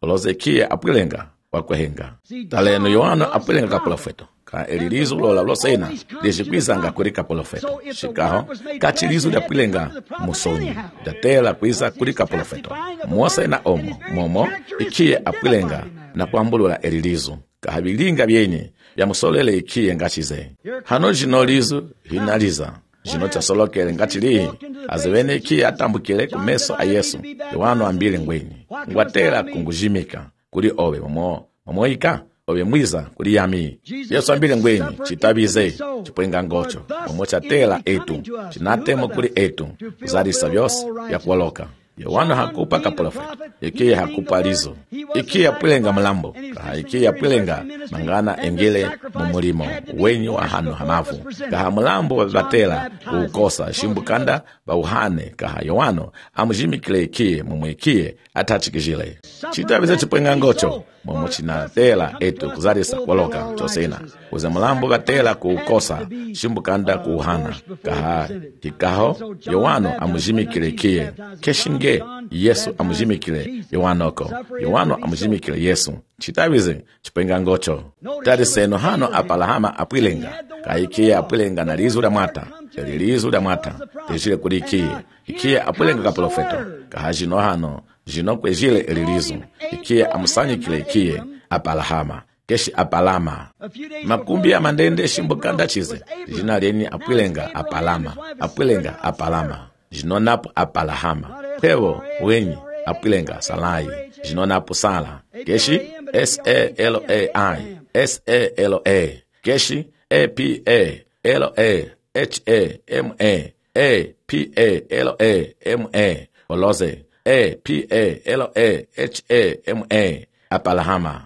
[SPEAKER 1] oloze ikiye apwilenga wakwehenga taleno Yohana apwilenga ka profeto ka elilizo lola losena lijikwizanga kuri ka profeto shikaho kachilizo da pwilenga musonyi datela kwiza kuri ka profeto mwosena omo momo ikiye apwilenga na kwambulula elilizo kahabilinga byenye ya musolele ikiye ngachize hano jinolizo hinaliza jino chasolokele ngachilihi azewene ikiye atambukile kumeso a Yesu Yohana ambile ngwenyi ngwatela kungujimika kuli owe momo momoika owe mwiza kuli yami Yesu ambile ngwenyi chitabize chipwenga ngocho momo chatela etu chinatemo kuli etu kuzalisa byose ya kuoloka Yohana hakupa ka profeta ikiye hakupa lizo ikiye apwilenga mlambo kaha ikiye apwilenga mangana engele mumulimo wenyi wa hano hamavu kaha mlambo batela ukosa shimbukanda bauhane kaha Yohana amujimikile ikiye mumu ikiye atachikijile chitabize chipwenga ngocho mumu chinatela etu kuzalisa kuoloka chosena uze mlambo batela kuukosa shimbukanda kuuhana kaha hikaho Yohana amujimikile ikiye keshingi Yesu amujimikile Yohanoko Yohana amujimikile Yesu chitabize chipenga ngocho tari seno hano apalahama apwilenga kaikiye apwilenga na lizu da mwata lizu da mwata tejile kuli ikiye ikiye apwilenga ka profeto kahajino hano jino kwejile elilizu ikiye amusanyikile ikiye apalahama keshi apalama makumbi ya mandende shimbukanda chize jina leni apwilenga apalama apwilenga apalama jino napo apalahama pewo wenyi apwilenga salai jino napo sala keshi S A L A I S A L A keshi A P A L A H A M A A P A L A M A oloze A P A L A H A M A apalahama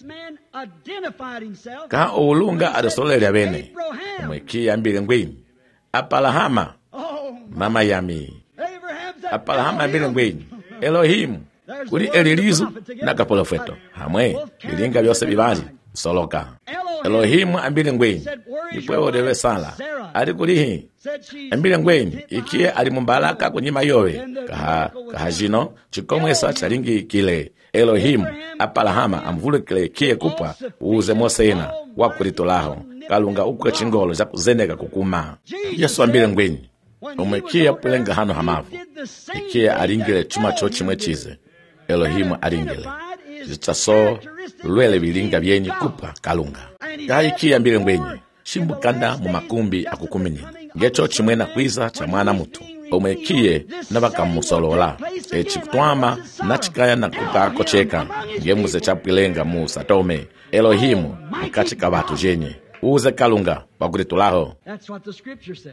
[SPEAKER 1] ka ulunga adasolele ya bene umweki ambile ngwenyi apalahama mama yami apalahama ambile ngwenyi Elohim kuli elilizu na ka profeto hamwe ilinga byose bibali soloka Elohim ambile ngwenyi ipwewo dewe sala ali kulihi ambile ngwenyi ikiye ali mumbalaka kunyima yowe kaha kaha jino chikomwesa chalingi kile Elohim apalahama amvulekele kie kupwa uze mosena wakulitolaho kalunga ukwe chingolo za kuzeneka kukuma Yesu ambile ngwenyi umwekia pulenga hano hamavu ikie alingile chuma chochi mwechize Elohim alingile zichaso lwele bilinga byenyi kupwa kalunga kaikia ambile ngwenyi shimbukanda mu makumbi akukumini ngecho chimwena kwiza cha mwana mutu omwekie nabakamusolola echikutwama nachikaya na kupako cheka ngemuze chapwilenga mu satome Elohimu mukachika batu jenye uze kalunga bakulitulaho.
[SPEAKER 2] That's what the scripture says.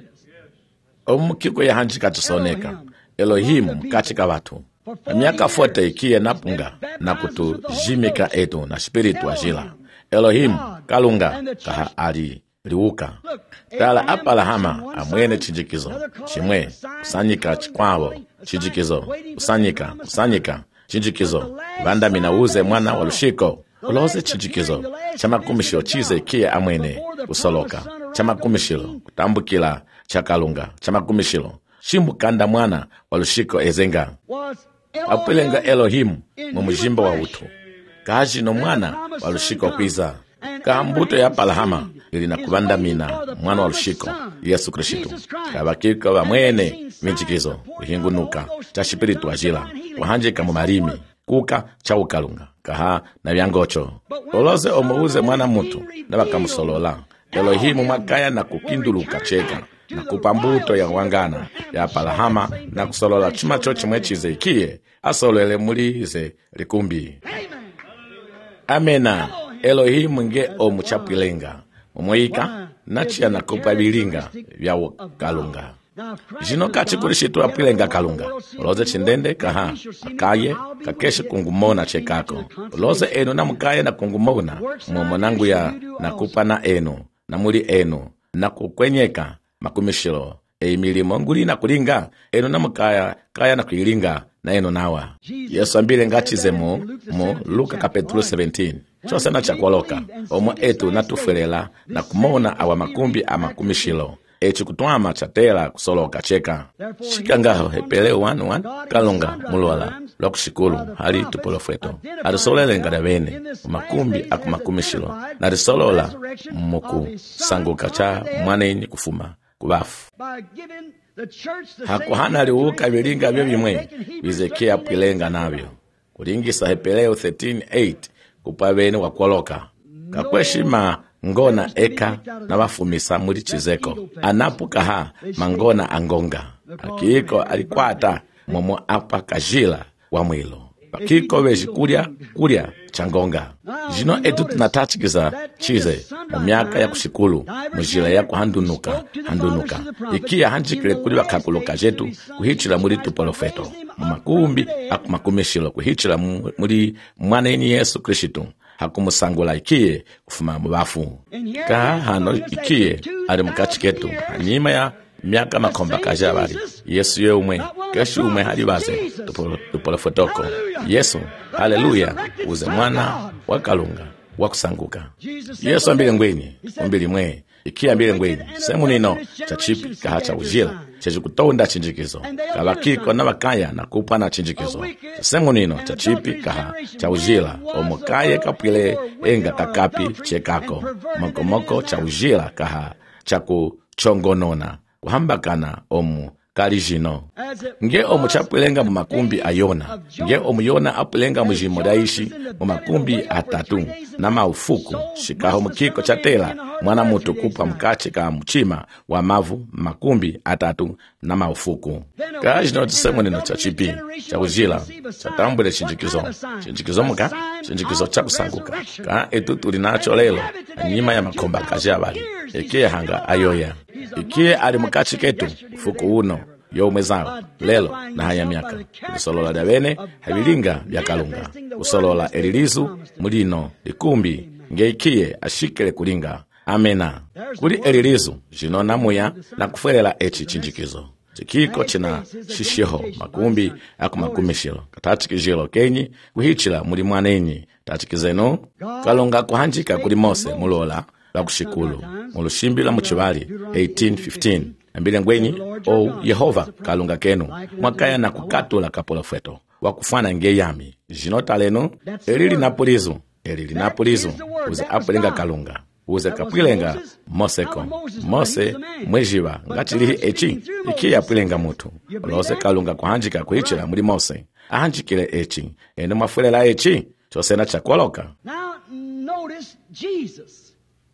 [SPEAKER 1] Omukiko ya hanjika tusoneka Elohimu mukachika batu miaka fote ikie napunga na kutu jimika etu na spiritu ajila Elohimu kalunga kaha ali liuka tala apalahama amwene chinjikizo chimwe usanyika chikwavo chinjikizo usanyika usanyika chinjikizo vanda minauze mwana walushiko uloze chinjikizo chamakumishilo chize kie amwene usoloka chamakumishilo kutambukila chakalunga chamakumishilo shimbukanda mwana walushiko ezenga apelenga Elohimu mumujimbo wa utu kaji no mwana walushiko kwiza kambuto ya palahama ili nakubanda mina mwana wa lushiko Yesu Kristo kabakika wa mwene minchikizo kuhingunuka cha spiritu ajila wahanjika mu marimi kuka cha ukalunga kaha na byangocho oloze omuuze mwana mutu na bakamusolola Elohimu makaya na kukinduluka cheka na kupambuto ya wangana ya palahama na kusolola chuma chochi mwechize ikie asolele mulize likumbi. Amena. Elohimu nge omuchapwilenga umwika nachia na kupa bilinga vya kalunga jino kachi kulishitu apwilenga kalunga uloze chindende kaha akaye kakeshi kungumona chekako uloze enu na mkaye na kungumona mumonangu ya na kupa na enu na muli enu na kukwenyeka makumishilo e milimo nguli na kulinga enu na mkaya kaya na kuilinga na enu nawa Yesu ambile ngachize mu mu Luka kapitulo seventeen chose na chakwaloka omo etu natufelela na kumona awa makumbi amakumishilo eci kutwama chatela kusoloka cheka shikangaho hepele wanu wan kalonga mulola lokushikulu hali tupolofeto arisolele ngadavene makumbi akumakumishilo na risolola muku sanguka cha mwanenyi kufuma kubafu hakuhana liuka vilinga vyo vimwe vizekia pwilenga navyo kulingisa hepeleo thirteen eight kupaveni wakwoloka kakweshima ngona eka na wafumisa muri chizeko anapukaha mangona angonga akiko alikwata momo apa kajila wa mwilo akiko veji kulya kulya changonga jino etu tunatachikiza chize mu myaka ya kushikulu mujila ya kuhandunuka handunuka ikia hanjikile kuli wakakuloka jetu kuhichila muri tupolofeto makumbi akumakumishilo kuhichila muri mwaneni Yesu Kristo hakumusangula ikie kufuma mubafu ka hano ikie ali mukachiketu nyima ya myaka makomba kaja bali Yesu ye umwe keshi umwe hali baze tupolofotoko Yesu haleluya uze mwana wakalunga wakusanguka Yesu ambile ngweni ambili mwe ikia ambile ngweni semu nino chachipi kahacha ujila cheji kutonda chinjikizo kabakiko na bakaya na kupana chinjikizo semu nino chachipi kaha cha ujila omukaye kapile enga kakapi chekako mokomoko cha ujila kaha chaku chongonona kuhambakana omu kalijino nge omu chapwelenga mu makumbi ayona nge omu yona apwelenga mu jimo daishi mu makumbi atatu na maufuku shikaho mukiko chatela mwana mutu kupa mkache ka mchima wa mavu makumbi atatu na maufuku kajino tisemo nino chachipi cha ujila chatambule chinjikizo chinjikizo muka chinjikizo cha kusanguka ka etutu linacho lelo nyima ya makomba kajabali ekie hanga ayoya ikie ali mukachi ketu fuku uno yo mwezao lelo na haya miaka kusolola davene habilinga vya kalunga kusolola elilizu mulino ikumbi ngeikie ashikele kulinga amena kuli elilizu jinona muya na kufuelela echi chinjikizo chikiko china shishiho makumbi akumakumishilo katachikijilo kenyi kuhichila muli mwanenyi tachikizeno kalunga kuhanjika kuli Mose mulola la kushikulu mulushimbi muchivali eighteen fifteen ambile ngwenyi o Yehova kalunga kenu mwakaya na kukatula kapolofeto wakufana ngeyami jinota leno elili napulizu elili napulizu uze apulenga kalunga uze kapwilenga Moseko Mose mwejiva ngachilihi echi iki yapwilenga mutu olose kalunga kuhanjika kuhichila muli Mose ahanjikile echi ene mwafulela echi chosena chakwoloka.
[SPEAKER 2] Now notice Jesus.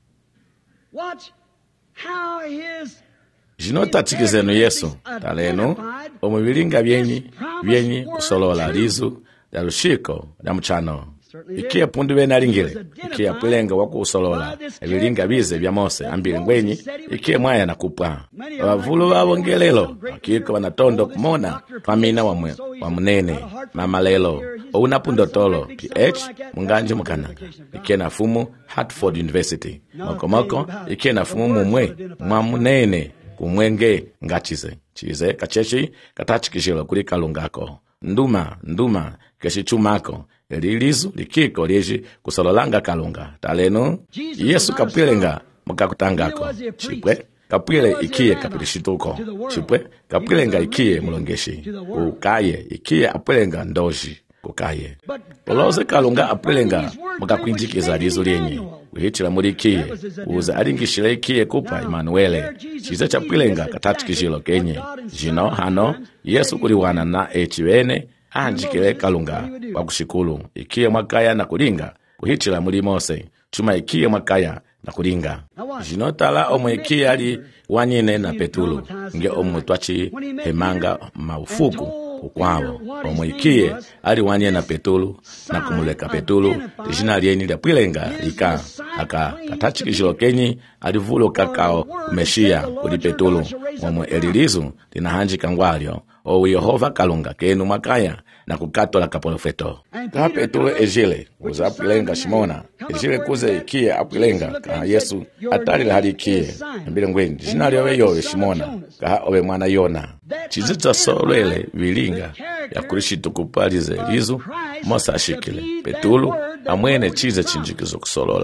[SPEAKER 2] Watch how his
[SPEAKER 1] jinota chikizenu Yesu taleno omubilinga byenyi byenyi kusolola lizu ya lushiko ya mchano ikia pundu bena lingile ikia pwilenga waku usolola ebilinga bize bya Mose ambile ngwenyi ikia mwaya na kupwa wavulu wabo ngelelo akiko wanatondo kumona famina wa, mwe, wa munene mama lelo ouna pundotolo P H munganji mukananga ikia na fumu Hartford University mokomoko ikia na fumu mumwe mwa munene kumwenge ngachize chize kachechi katachikishilo kuli kalungako nduma nduma keshichumako elilizu likiko lieji kusololanga kalunga taleno Yesu kapwilenga mukakutangako chipwe kapwile ikie kapilishituko chipwe kapwilenga ikie mulongeshi ukaye ikie apwilenga ndoji kukaye oloze kalunga apwilenga mukakwinjikiza lizu lienyi uhichila muri ikie uza alingishile ikie kupa Emmanuele chize chapwilenga katachikishilo kenye jino hano Yesu kuliwana na echiwene ahanjikile kalunga wakushikulu ikie mwakaya na kulinga kuhichila muri Mose chuma ikie mwakaya na kulinga jinotala omwe ikie ali wanyine na Petulu nge omwe twachi hemanga maufuku ukwao omwe ikie ali wanyine na Petulu na kumuleka Petulu jina lieni lya pwilenga lika aka katachikishilo kenyi alivulo kakao umeshia kuli Petulu omwe elilizu linahanjika ngwalyo o Yehova kalunga kenu mwakaya na kukatola kapolofeto ka Petulu ejile uza apwilenga shimona ejile kuze ikie apwilenga ka Yesu atali hali ikie mbile ngweni jina lyowe yowe shimona ka owe mwana Yona chizitsa solele vilinga ya Kristo kupalize lizu Mose ashikile Petulu amwene chize chinjikizo kusolola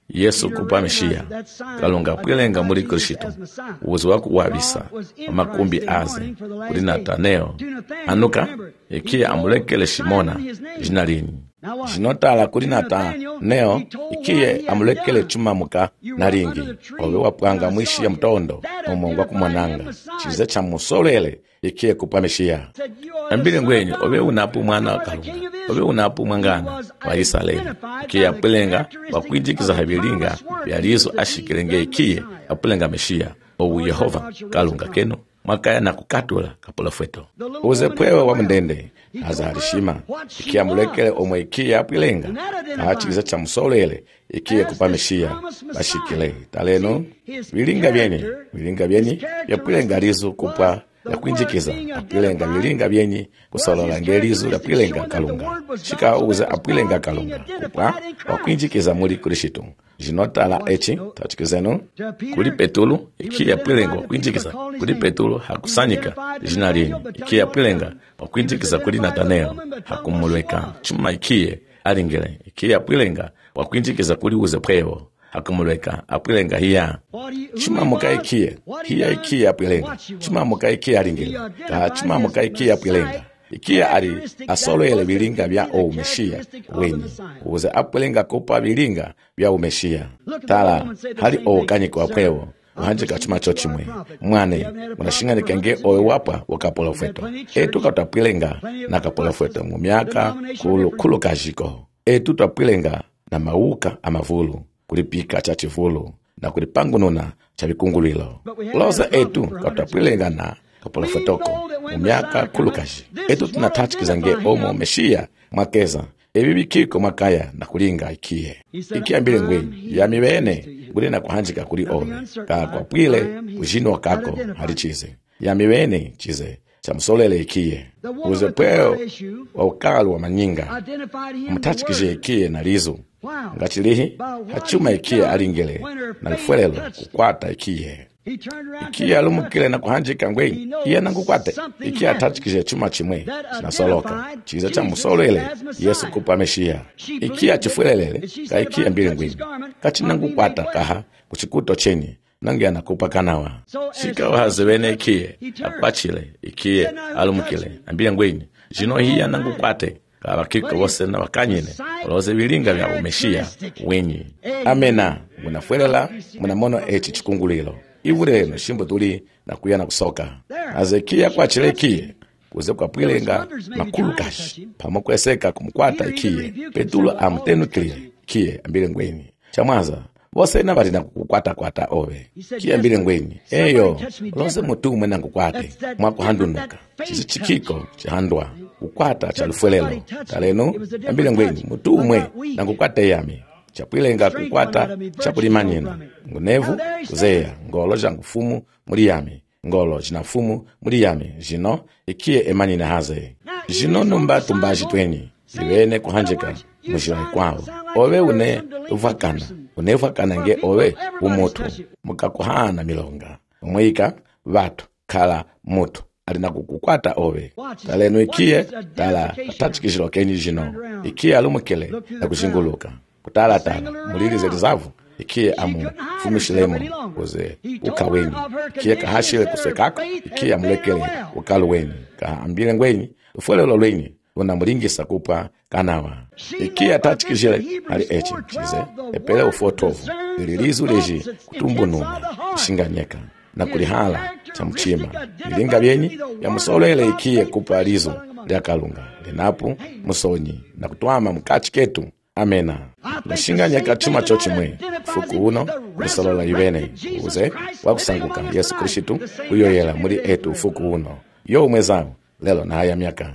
[SPEAKER 1] Yesu kupa Mesiya kalunga pwilenga muri Kristo uwezo wako wabisa amakumbi aze kuri Nataneo anuka ikiye amulekele Simona jina lini jinotala kuri Nataneo ikiye amulekele chuma muka naringi owe wapwanga mwishi ya mtondo omongwa kumwananga chize cha musolele ikiye kupa Mesiya ambile ngwenye owe unapu mwana kalunga owe unapu mwangana wa Israeli ikiye apwilenga wakwijikiza habilinga byalizo ashikilenge ikiye apwilenga Mesiya owu Yehova kalunga keno makaya na kukatula kapolofeto uze pwewe wa mndende azarishima ikiye amulekele omwe ikiye apwilenga kachikiza cha musolele ikiye kupa Mesiya bashikile taleno bilinga byeni bilinga byeni yapwilenga lizo kupa ya kwinjikiza apwilenga bilinga byenyi kusolola ngelizo ya pwilenga kalunga shika uze apwilenga kalunga kupa wa kwinjikiza muri Kristo jinotala echi tachikizeno kuli Petulu iki ya pwilenga wa kwinjikiza kuli Petulu hakusanyika jina lini iki ya pwilenga wa kwinjikiza kuli Nataneo hakumulweka chuma ikiye alingele iki ya pwilenga wa kwinjikiza kuli uze pwewo hakumulweka apwilenga hiya chuma muka ikiye hiya ikiye apwilenga chuma muka ikiye alingele ka chuma muka ikiye apwilenga ikiye ali asolele bilinga bya o Mesiya wenyi uze apwilenga kupa bilinga bya o Mesiya tala hali o kanyiko apwewo uhanje kachuma chochimwe mwane unashinganika nge owe wapa wakapolofeto etu katapwilenga na kapolofeto mu myaka kulu kulu kajiko etu tapwilenga na mauka amavulu kulipika cha chivulu na kulipangununa cha vikungulilo loza etu katapwilenga na kapolofetoko mu myaka kulukaji etu tunatachikiza nge omo Mesiya makeza ebibikiko makaya na kulinga ikiye ikiya mbile ngwenyi ya miwene guli na kuhanjika kuli owe ka kwa pwile kujino kako hali chize ya miwene chize cha msolele ikiye uze pweo wa ukalu wa manyinga mtachikije ikiye na lizu ngachilihi hachuma ikiye alingele na lifwelelo kukwata ikiye ikiye alumukile na kuhanjika ngwenyi iye nangukwate ikiye atachikije chuma chimwe chinasoloka chiza cha musolele Yesu kupa Mesiya ikiye achifwelelele ka ikiye mbili ngwenyi kati nangukwata kaha kuchikuto cheni nange anakupa kanawa shika wahazewene ikiye akwachile ikiye alumukile ambile ngwenyi jino hiya nangukwate kabakiko bose na bakanyine oloze bilinga bya Mesiya wenyi amena munafwelela munamono echi chikungulilo ibure no shimbo tuli na kuyana kusoka azekia kwa chilekiye kuze kwa pwilenga makulu kashi pamokweseka kumkwata ikiye Petulu amtenukile kiye ambile ngweni chamwaza bose na balina kukwata kwata owe kiye ambile ngweni eyo loze mutumwe na kukwate mwako handunuka chizi chikiko chahandwa kukwata cha lufwelelo taleno ambile ngweni mutumwe na kukwate yami chapwilenga kukwata chapulimanyina ngunevu kuzeya ngolo jangufumu muri yami ngolo jinafumu muri yami jino ikiye emanyina haze jino numba tumbaji tweni ibene kuhanjika mujira kwao owe une uvakana une uvakana nge owe umotu mukakuhana milonga umwika vatu kala mutu alina kukukwata owe taleno ikiye tala atachikishilo kenyi jino ikiye alumukele na kushinguluka kutala tala mulili zelizavu ikiye amu fumishilemo kuze ukaweni ikiye kahashile kusekako ikiye amulekele ukaluweni kaambile ngweni ufwelelo lweni unamulingisa kupa kanawa ikiye atachikishile hali echi chize epele ufotovu ililizu leji kutumbu numa ushinganyeka na kulihala cha mchima ilinga byenyi ya musolele ikiye kupa lizo lya kalunga linapu musonyi na kutuama mkachi ketu amena nashinganyeka chuma chochimwe fuku uno kusolola ibene uze wakusanguka Yesu Kristo uyoyela muri etu fuku uno yo umwezao lelo na haya miaka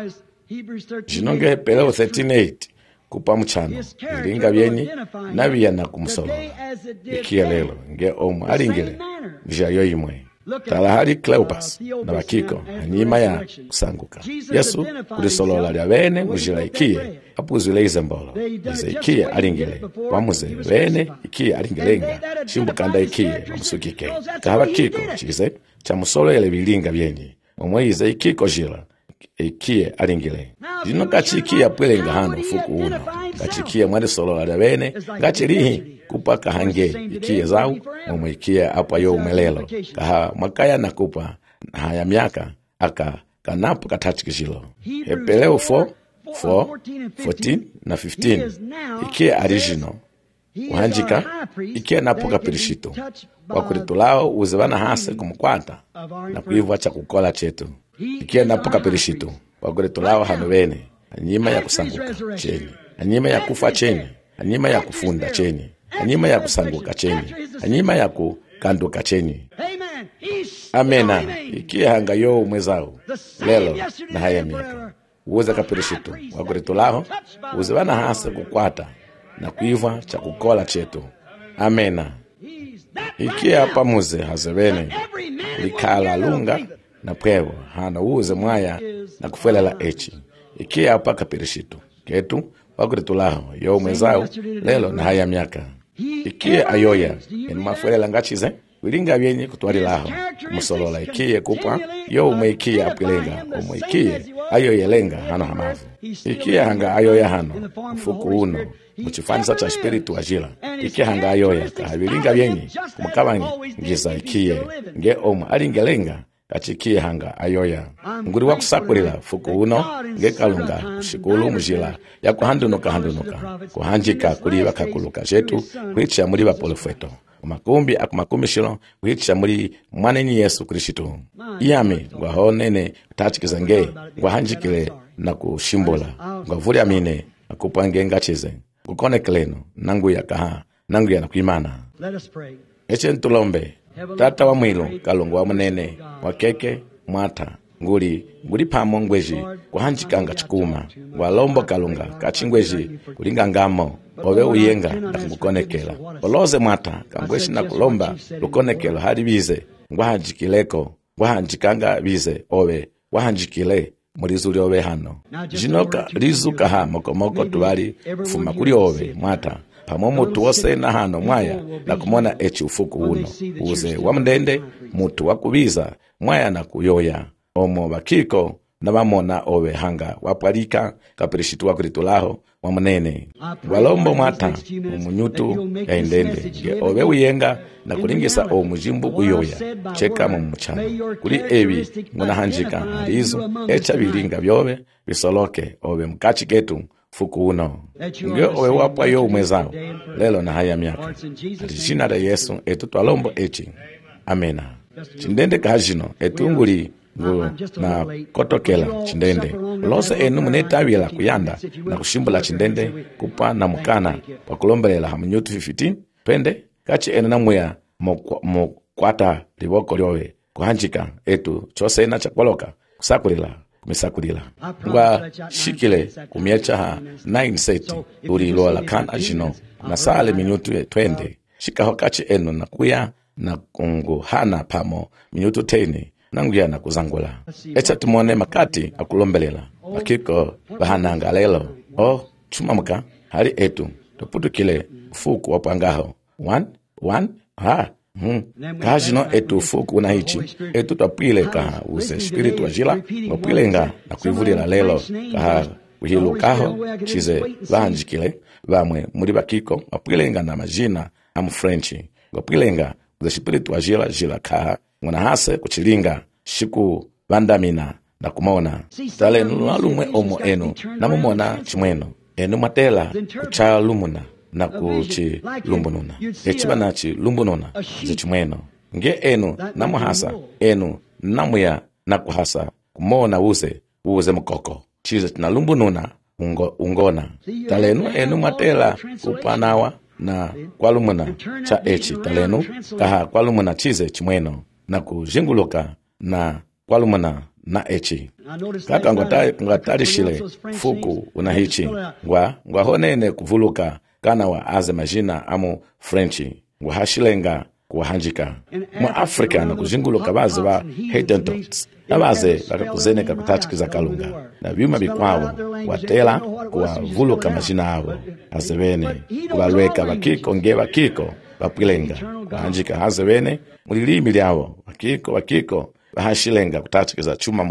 [SPEAKER 1] jinonge peleo thirteen eight kupa mchano ilinga byenyi nabiya na kumusolo ikiya lelo nge omu alingele njia yoyimwe tala hali Cleopas na bakiko hanyima ya kusanguka Yesu kulisolola lya bene mujila ikiye apuzule izembolo ize ikiye alingele wamuze bene ikiye alingelenga shimbukanda ikiye wamusukike kahaba kiko chize cha musolele bilinga byenyi omwe ize ikiko jila ikie alingile lino kachikia pwelenga hano fuku uno kachikia mwari solo alawene ngachirihi kupaka hange ikie zau momwe ikie apa yo umelelo kaha makaya nakupa haya miaka aka kanapo katachikishilo Hebrew four, four, fourteen na fifteen ikie original kuhanjika ikie napo kapirishito wakuritulao uzivana hase kumukwata na kuivu cha kukola chetu ikie napo kapirishito wakuritulao hanuvene anyima ya kusanguka cheni anyima ya kufa cheni anyima ya kufunda cheni anyima ya kusanguka cheni anyima ya kukanduka cheni amena ikie hanga yo umwezao lelo na haya miaka uweza kapirishito wakuritulao uzivana hase kukwata na kuiva cha kukola chetu amena ikie hapa muze hazevene likala lunga na pwevo hana uze mwaya na kufelela echi ikie hapa kapirishito ketu wakuritulaho yo umwezao lelo na haya miaka ikie ayoya enu mafelela ngachize wilinga vyenye kutwari laho musolola ikie kupa yo umwe ikie apwilenga umwe ikie ayoya lenga hano hamavu ikie hanga ayoya hano mfuku uno muchifanisa cha spiritu ajila ikie hanga ayoya kahavilinga vyenye kumakawangi ngiza ikie nge omu alingelenga kachikie hanga ayoya nguri wakusakurila fuku uno nge kalunga shikulu mujila ya kuhandunuka handunuka kuhanjika kuliwa kakuluka jetu kuicha muri baprofeto makumbi akumakumbi shilo kuicha muri mwaneni Yesu Kristo iyami ngwahonene tachikiza nge ngwahanjikile na kushimbula ngwavuri amine akupange ngachize kukonekeleno nangu ya kaha nangu ya nakuimana eche ntulombe tata wa mwilo kalungu wa munene wakeke mwata nguri nguri pamo ngweji kuhanjikanga chikuma walombo kalunga kachingweji kulinga ngamo owe uyenga na kukonekela oloze mwata kangweshi na kulomba lukonekelo hadi bize ngwahanjikileko ngwahanjikanga bize owe wahanjikile murizuri owe hano jinoka rizuka ha mokomoko tubali fuma kuri owe mwata pamo mutu wose na hano mwaya na kumona echi ufuku uno uze wa mndende mutu wakubiza mwaya na kuyoya omo bakiko na bamona owe hanga wapalika kapirishitu wakuritulaho wa munene walombo mwata umunyutu ya indende nge owe uyenga na kulingisa o mujimbu kuyoya cheka mu muchana kuri ebi ngona hanjika ndizo echa bilinga byobe bisoloke owe mkachi ketu fuku uno nge owe wapwa yo umwezao lelo na haya miaka jina la Yesu etu twalombo echi amena chindende kahajino etunguli ngu na kotokela chindende lose enu munetawila kuyanda na kushimbula chindende kupa na mukana wakulombelela hamunyutu fifteen pende kachi enu na muya mukwata liboko lyowe kuhanjika etu chose ena chakwaloka kusakulila kumisakulila ngwa shikile kumiecha ha nine seti uri lola kana jino na sale minutu ya twende shika hokachi enu na kuya na kungu hana pamo minutu teni nanguya na kuzangula echa tumone makati akulombelela akiko bahananga lelo o chumamuka hali etu tuputu kile fuku wapangaho one one ha Hmm. Kahajino etu fuku na hichi etu tapile kaha use spiritu wa jila ngopilenga na kuivulila lelo kaha uhilu kaho chize vahanjikile vamwe muri bakiko wapilenga na majina amu Frenchi ngopilenga use spiritu wa jila jila kaha ngona hase kuchilinga shiku vandamina na kumona tale nalumwe omo enu na mumona chimweno enu matela kucha lumuna na kuchi lumbununa echibana chi lumbununa zichimweno nge enu namuhasa enu namuya na kuhasa kumona uze uze mkoko chize na lumbununa ungo, ungona talenu enu matela kupanawa na kwalumuna cha echi talenu kaha kwalumuna chize chimweno na kujinguluka na kwalumuna na echi kaka ngwatari ngwatari shile fuku unahichi ngwa ngwa honene kuvuluka kana wa aze majina amu Frenchi wahashilenga kuhanjika mu Afrika na kuzinguluka baze ba Haydentons na baze bakakuzeneka kutachikiza kalunga na vyuma bikwawo watela kuwavuluka majina abo azebene kubalweka bakiko nge bakiko bapwilenga kuhanjika azebene mulilimi lyabo bakiko bakiko bahashilenga kutachikiza chuma muka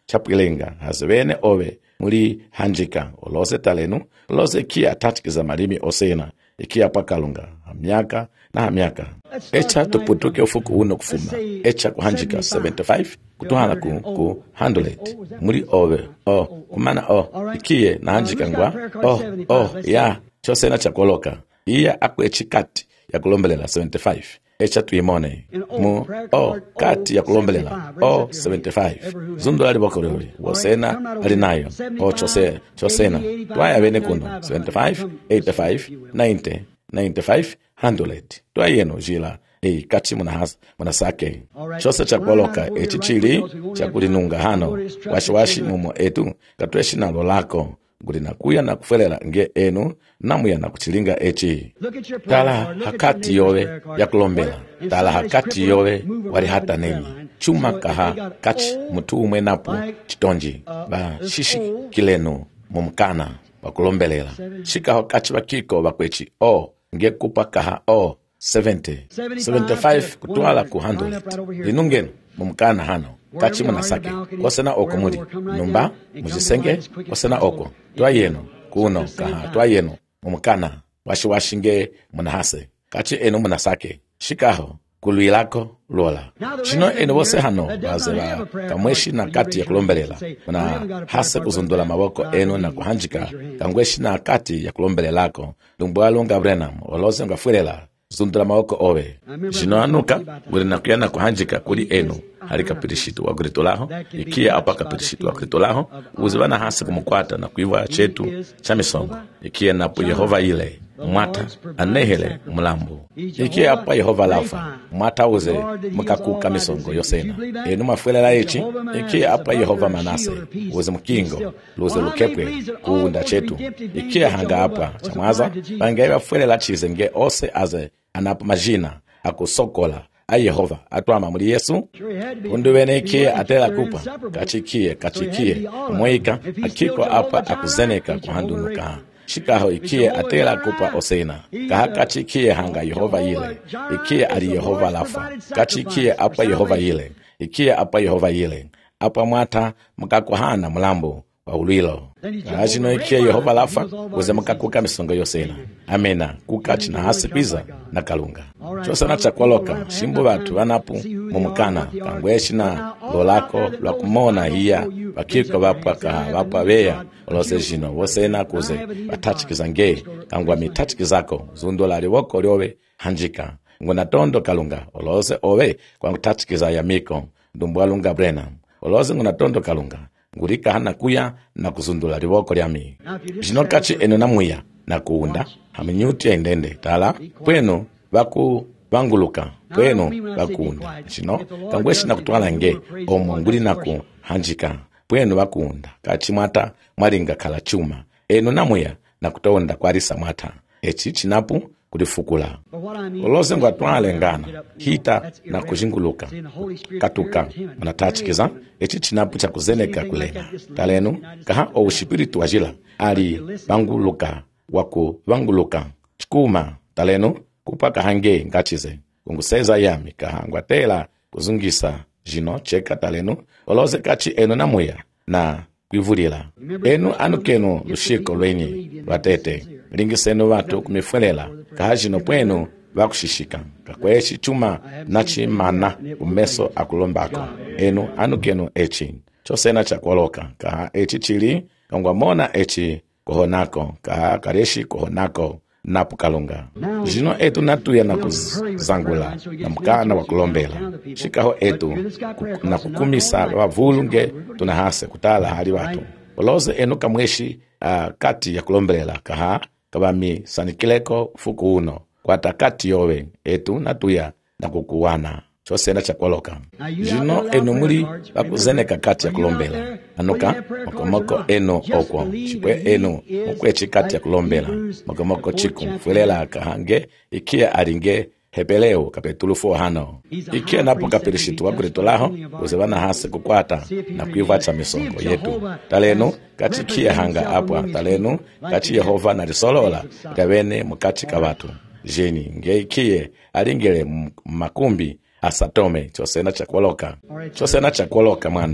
[SPEAKER 1] chapwilenga hazivene ove muli hanjika olose talenu olose kia atatikiza malimi osena ikia pakalunga hamyaka na hamyaka echa tuputuke ufuku uno kufuma echa kuhanjika seventy-five kutuhana ku, ku handlet muli ove o kumana o ikie na hanjika ngwa o o ya chosena chakoloka iya akwe chikati ya kulombelela seventy-five echa tuimone mu o kati ya kulombelela o seventy-five zundo ali bokorori wosena ali nayo o chose chosena twaya bene kuno seventy-five eighty-five ninety ninety-five one hundred twayeno jila ei kati munahasa munasake chose chakoloka echichili chakulinunga hano washiwashi mumo etu katweshi nalo lako gulina kuya na kufelela nge enu namuya na kuchilinga echi tala hakati yowe ya kulombela tala hakati yowe wali hata neni chuma kaha kachi mutu umwe napu chitonji ba shishi kilenu mumkana bakulombelela shika kachi bakiko bakwechi o nge kupa kaha o seventy seventy-five kutwala ku one hundred linungen mumkana hano kachi munasake kosena oko muli numba mujisenge kosena oko twayeno kuno kaha twayeno mumkana washi washinge munahase kachi eno munasake shikaho kulwilako lola chino eno wose hano bazela kamweshi na kati ya kulombelela muna hase kuzundula maboko eno na kuhanjika kangweshi na kati ya kulombelelako lumbwalunga Branham oloze ngafuelela zundula maboko owe chino anuka guli na kuyana kuhanjika kuli eno hali kapirishitu wa gritolaho ikia apa kapirishitu wa gritolaho uzivana hasi kumukwata na kuiva chetu cha misongo ikia napo Yehova ile mwata anehele mlambo ikia apa Yehova lafa mwata uze mkakuka misongo yosena enu mafuelela echi ikia apa Yehova manase uze mkingo luze lukepwe kuunda chetu ikia hanga apa chamaza bangewa fuelela chizenge ose aze anapo majina akusokola a Yehova atwama muri Yesu unduwene ikie atela kupa kachikie kachikie mweika akiko apa akuzeneka kuhandunuka shikaho ikie atela kupa osena kaha kachikie hanga Yehova ile ikie ali Yehova lafa kachikie apa Yehova ile ikie apa Yehova ile apa mwata mkakuhana mlambo wa ulilo ajino ikie Yehova lafa uze mkakuka misongo yosena amena kukachi na hasi piza na kalunga chose na chakwaloka shimbo batu anapu mumukana kangweshi na lolako lwa kumona hiya bakiko bapaka bapabeya olose jino wosena kuze batachikiza nge kangwa mitachikizako zundola liwoko lyowe hanjika ngona tondo kalunga olose owe kwa mtachikiza ya miko ndumbwalunga Branham olose ngona tondo kalunga ngurika hana kuya na kuzundula liwoko lyami jino kachi eno namuya na kuunda haminyuti ya indende tala pwenu baku banguluka pwenu bakunda chino kangweshi na kutwala nge omo nguli na kuhanjika pwenu bakunda kachi mwata mwalinga kala chuma eno namuya na kutonda kwarisa mwata echi chinapu kulifukula oloze ngwa twale ngana hita na kujinguluka katuka munatachikiza echi chinapu cha kuzeneka kulena talenu kaha o ushipiritu wajila ali banguluka wako banguluka chikuma talenu kupaka hange ngachize kunguseza yami kahangwa tela kuzungisa jino cheka talenu oloze kachi eno namuya na kuivulila enu anukenu lushiko lwenyi lwatete lingisenu watu kumifuelela kahajino pwenu wakushishika kakweshi chuma nachi mana umeso akulombako enu anukenu echi chosena chakwaloka kaha echi chili kangwa mona echi kohonako kaha kareshi kohonako napu kalunga jino etu natuya na kuzangula na mkana wa kulombela shikaho etu na kukumisa wavulunge tunahase kutala hali watu oloze enu kamweshi uh, kati ya kulombela kaha kabami sanikileko fuku uno kwa takati yowe etu natuya na kukuwana chosena chakwaloka jino enu muri bakuzeneka kati ya kulombela anuka mokomoko eno okwo chipwe enu mukwechi kati ya kulombela mokomoko chiku fuelela kahange ikia aringe hepeleo kapetulu fo hano ikia napo kapirishitu wakuritolaho uzebana hase kukwata na kuivacha misongo yetu talenu kachi kia hanga apwa talenu kachi Yehova na risolola gavene mukachi kabatu jeni nge ikie aringele makumbi asatome chosena chakwaloka chosena chakwaloka mwane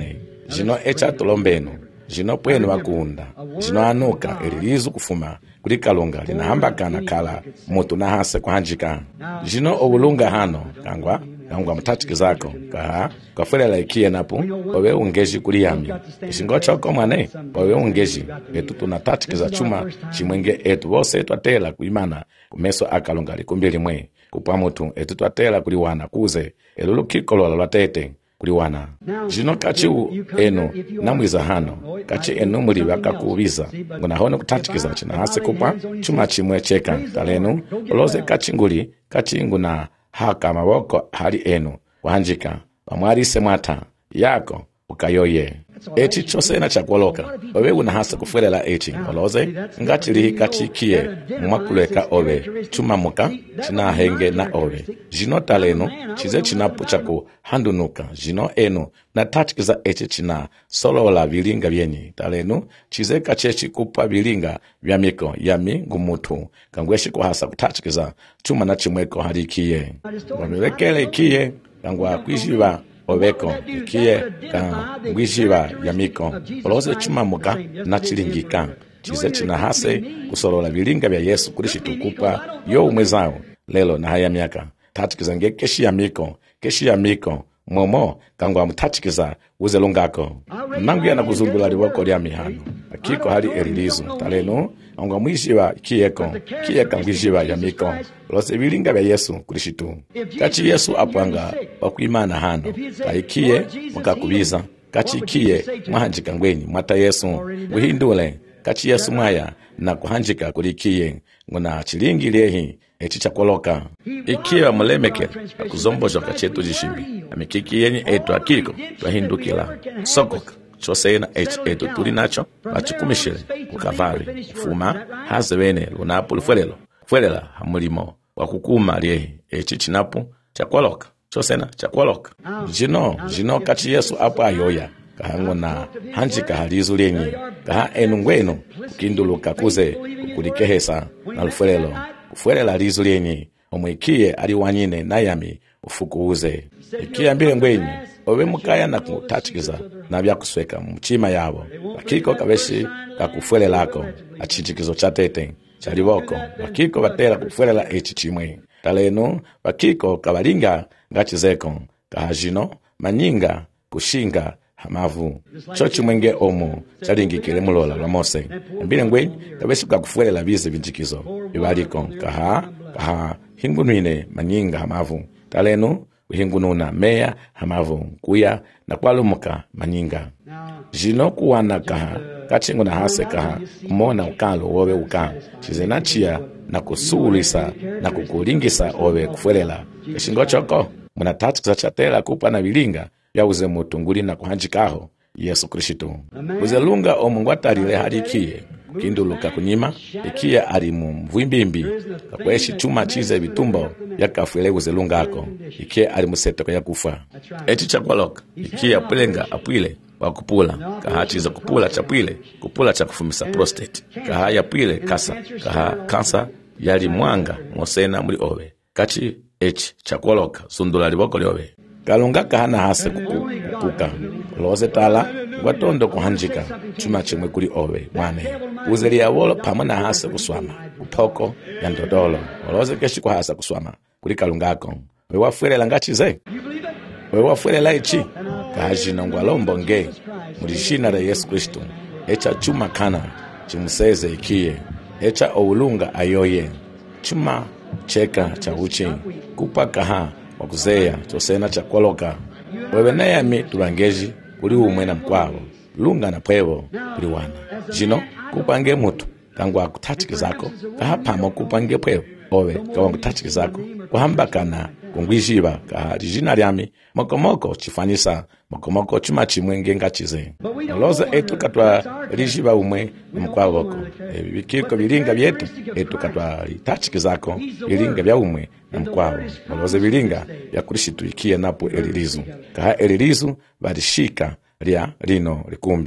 [SPEAKER 1] jino echa tulombeno jino pwenu wakunda jino anuka elilizu kufuma kuli kalunga linahambakana kala mutu nahase kuhanjika jino obulunga hano kangwa kangwa mutatikizako kaha kafulela ikie napu owe ungeji kuli yami ishingo choko mwane owe ungeji etu tunatatikiza chuma chimwenge etu wose twatela kuimana kumeso akalunga likumbili mwe kupwa mutu etu twatela kuliwana kuze elulu kikolola lwatete kuliwana jino kachi enu namwiza hano kachi enu muri wakakubiza nguna hono kutatikiza china hase kupwa chuma chimwe cheka talenu oloze kachi nguli kachi nguna haka maboko hali enu wahanjika wamwari semata yako ukayoye echi chose na chakwoloka owe unahasa kufuelela echi oloze ngachili kachi kie mwakuleka owe chuma muka china henge na owe jino talenu chize chinapu chaku handunuka jino enu na tatikiza echi china solola vilinga vyenyi talenu chize kachechi kupa vilinga vyamiko yami ngumutu kangweshi kuhasa kutatikiza chuma na chimweko hali kie wamewekele kie kangwa kuishiwa oveko ikie ka ngwishiwa yamiko oloze chuma muka na chilingika chize china hase kusolola vilinga vya Yesu Kristo kupa yo umwezao lelo na haya miaka tatikiza nge keshi yamiko keshi yamiko momo kangwa mutatikiza uze lungako nangu yana kuzungula liwoko lya mihano akiko hali elilizu talenu angwa mwishiwa kieko kieka mwishiwa yamiko lose vilinga vya Yesu Kristo kachi Yesu apwanga wakuimana hano kaikie mukakubiza kachi kie mwahanjika ngweni mwata Yesu uhindule kachi Yesu mwaya na kuhanjika kulikie nguna chilingi lehi echi chakoloka ikiwa mulemekele akuzombojo kachetu jishimbi amikiki yenye etu akiko twahindukila sokoka chose na echi etu tuli nacho bachikumishile ukavali fuma hazewene lunapu lufuelelo fuelela hamulimo wakukuma lehi echi chinapu chakwoloka chose na chakwoloka jino jino kachi Yesu apo ayoya kahango na hanjika halizu lenyi kaha enu ngwenu kukinduluka kuze kukulikehesa na lufuelelo kufuelela lizu lenyi omwikie ali wanyine nayami ufukuuze ikia mbile ngwenyi owe mukaya na kutatikiza na vyakusweka mchima yabo akiko kabeshi kakufuelelako achinjikizo cha tete chaliboko akiko batera kufuelela echi chimwe talenu bakiko kabalinga ngachizeko kahajino manyinga kushinga hamavu chochi mwenge omu chalingikile mulola la Mose mbile ngwenyi kabeshi kakufuelela bize vinjikizo bibaliko kaha kaha hingunwine manyinga hamavu talenu uhingununa meya hamavu kuya na kwalumuka manyinga jino kuwana kaha kachingu na hase kaha kumona ukalo wowe uka chizenachia na kusulisa na kukulingisa owe kufuelela kishingo choko muna tatikiza chatela kupa na vilinga ya uze mutunguli na kuhanjikaho Yesu Kristo uze lunga omungu atalile halikie kukinduluka kunyima ikia alimu mvuimbimbi kakweshi chuma chize vitumbo yakafuele uze lungako ikia alimusetoko ya kufa echi chakwaloka ikia pulenga apwile wakupula kaha chiza kupula chapwile kupula cha kufumisa prostate kaha ya pwile kasa kaha kansa yali mwanga mosena muli owe kachi echi chakwaloka sundula liboko liowe kalunga kahana hase kukuka loze tala watondo kuhanjika chuma chimwe kuli owe mwane uzeli ya wolo pamana hase kuswama upoko ya ndodolo loze keshi kwa hasa kuswama kuli kalungako wewa fuelela ngachize wewa fuelela ichi kahajina ngwalombo nge mulishina la Yesu Kristo echa chuma kana chimuseze ikie echa oulunga ayoye chuma cheka cha uchi kupa kaha wakuzeya chosena cha kwaloka wewe nayami tulangeji uli umwe na mkwavo lunga na pwevo uli wana jino kupange mutu kangwa kutatikizako kahapamo kupange pwevo owe kawa kutatikizako kuhambakana kungwishiba kaha lijina lyami mokomoko chifanyisa mokomoko chuma chimwe ngenga chize oloza etu katwa lishiba umwe na mkwavoko vikiko vilinga vyetu etu katwa litachikizako vilinga vya umwe na mkwavo oloza vilinga vya Kristo ikie napo elilizu kaha elilizu valishika lya lino likumbi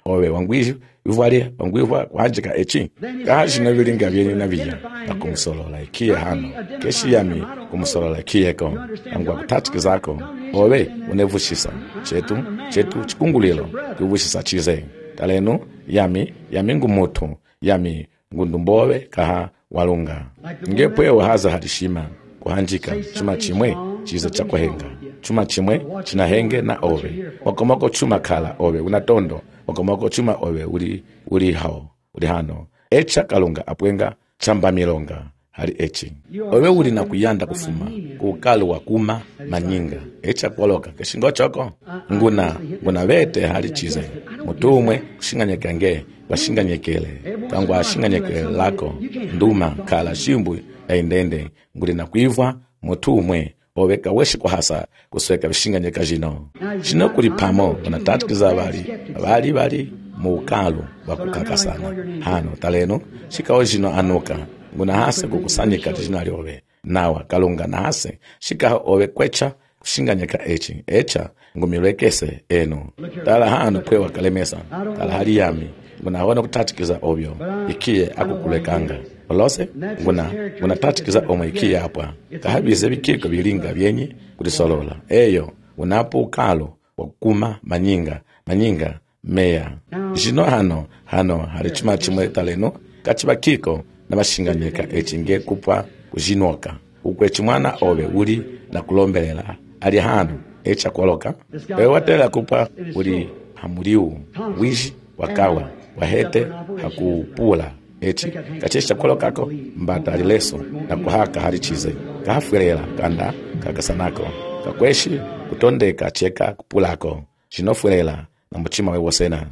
[SPEAKER 1] owe wangwi uvale wangwiva kuhanjika echi kahashi na vilinga vyenye na vija pakumusolola ikiye hano keshi yami kumusolola ikiyeko angwa kutatikizako owe unevushisa chetu chetu chikungulilo kuvushisa chize taleno yami yami ngumutu yami ngundumbowe kaha walunga ngepwewe haza harishima kuhanjika chuma chimwe chize chakwahenga chuma chimwe chinahenge na owe wakomako chuma kala owe unatondo wakomako chuma owe uli uli hao uli hano echa kalunga apwenga chamba milonga hali echi owe uli na kuyanda kufuma kukalu wakuma manyinga echa kwaloka keshingo choko nguna nguna vete hali chize mutumwe kushinganyeke washinganyekele kangwa ashinganyekele lako nduma kala shimbu endende nguli na kuivwa mutumwe oveka weshi kuhasa kusweka bishinganyeka jino jino kuli pamo unatatikiza bali bali bali muukalu bakukakasana hano taleno shikaho jino anuka nguna hase kukusanyika jino aliowe nawa kalunga na hase shikaho owe kwecha kushinganyeka echi echa ngumilwekese eno tala hano kwewa kalemesa tala hali yami nguna wana kutatikiza obyo ikiye akukulekanga olose nguna nguna tatikiza omwe ikiye hapa kahabize bikiko bilinga byenye kulisolola eyo unapo ukalo wakuma manyinga manyinga meya jino hano hano halichuma chimwe taleno kachiba kiko na bashinganyeka echinge kupa kujinoka ukwechi mwana owe uli na kulombelela ali hano echa kwaloka ewe watela kupa uli hamuliu wiji wakawa wahete hakupula eti kachesha kwalokako mbata alileso na kuhaka halichize kahafwerela kanda kagasanako kakweshi kutondeka cheka kupulako chinofwerela na muchima wewosena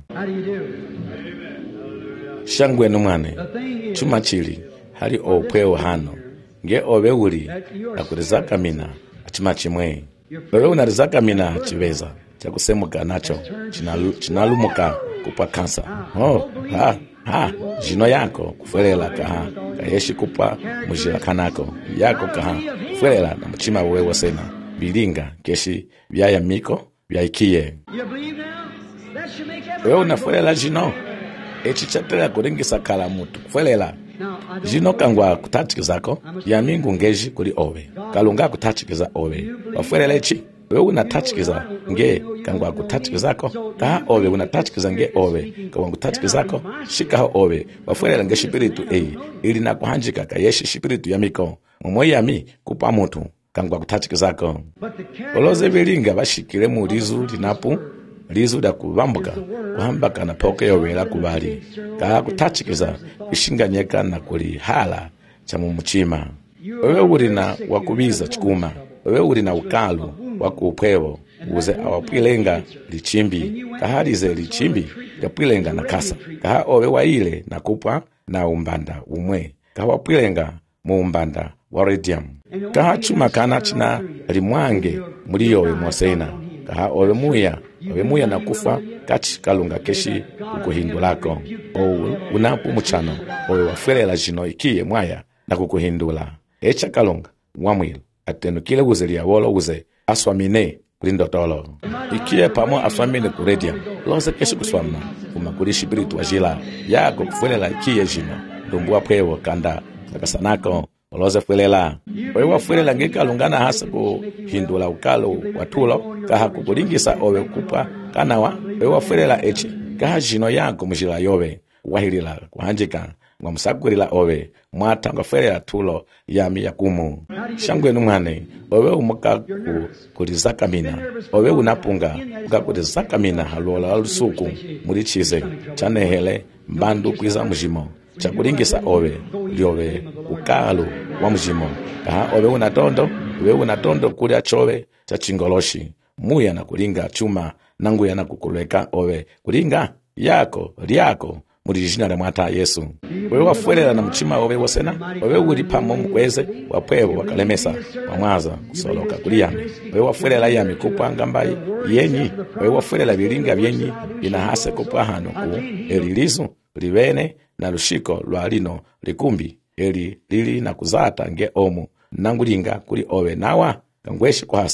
[SPEAKER 1] shangwe numwane chuma chili hali opweo hano nge owe uli na kurizaka mina achima chimwe wewe unarizaka mina chiveza chakusemuka nacho chinalu, chinalumuka kupa kansa oh ha ha jino yako kufwelela kaha kayeshi kupa mujila kanako yako kaha kufwelela na mchima wewe sena bilinga keshi byaya miko byaikiye wewe unafwelela jino echi chatela kuringisa kala mutu kufwelela jino kangwa kutatikizako ya mingu ngeji kuli owe kalunga kutachikiza owe wafwelela echi wewe unatachikiza nge kangwa kutatikizako kaha owe unatachikiza nge owe kangwa kutatikizako shikaho owe wafwelela nge shipiritu eyi ili na kuhanjika kayeshi shipiritu ya miko mumwe yami kupa mutu kangwa kutatikizako oloze bilinga bashikile mu lizu linapu lizu da kubambuka kuhambaka na poke yowela kubali kaha kutachikiza ishinganyeka na kuli hala cha mumuchima wewe uli na wakubiza chikuma wewe uli na ukalu wakupwewo uze awapwilenga lichimbi kahalize lichimbi yapwilenga na kasa kaha owe waile na kupwa na umbanda umwe kaha wapwilenga mu umbanda wa radium kaha chuma kana china limwange muliyowe mwasena kaha owe muya owe muya na kufa kachi kalunga keshi kukuhindulako owe unapu muchano owe wafwelela jino ikiye mwaya na kukuhindula echa kalunga mwamwilo atenukile uze liyawolo uze aswamine kulindotolo ikiye pamo aswamine kuredia loze keshi kuswama umakuli shibiritu wajila yako kufwelela ikiye jino ndumbuwa pwewo kanda nakasanako oloze fwelela wewa fwelela ngeka lungana hasa kuhindula ukalo watulo kaha kukulingisa owe kupa kanawa wewa fwelela echi kaha jino yako mjila yowe wahilila kuhanjika ngamusakurila owe mwata ngafwelela tulo yami yakumu shangwe numwane owe umuka ku, kulizaka mina owe unapunga uka kulizaka mina halola lusuku muri chize chanehele mbandu kwiza mujimo chakulingisa owe lyowe ukalu wa mujimo kaha owe unatondo owe unatondo kulya chowe cha chingoloshi muya na kulinga chuma nangu ya na kukulweka owe kulinga yako lyako muri jina la mwata Yesu wewe wafwelela na mchima owe wosena wewe uli pamo mkweze wapwewo wakalemesa wamwaza kusoloka kuliyame wewe wafwelela yami kupanga mbai yenyi wewe wafwelela bilinga byenyi inahase kupwa hano ku elilizu libene na lushiko lwa lino likumbi eli lili na kuzata nge omu nangulinga kuli owe nawa kangweshi kuhasa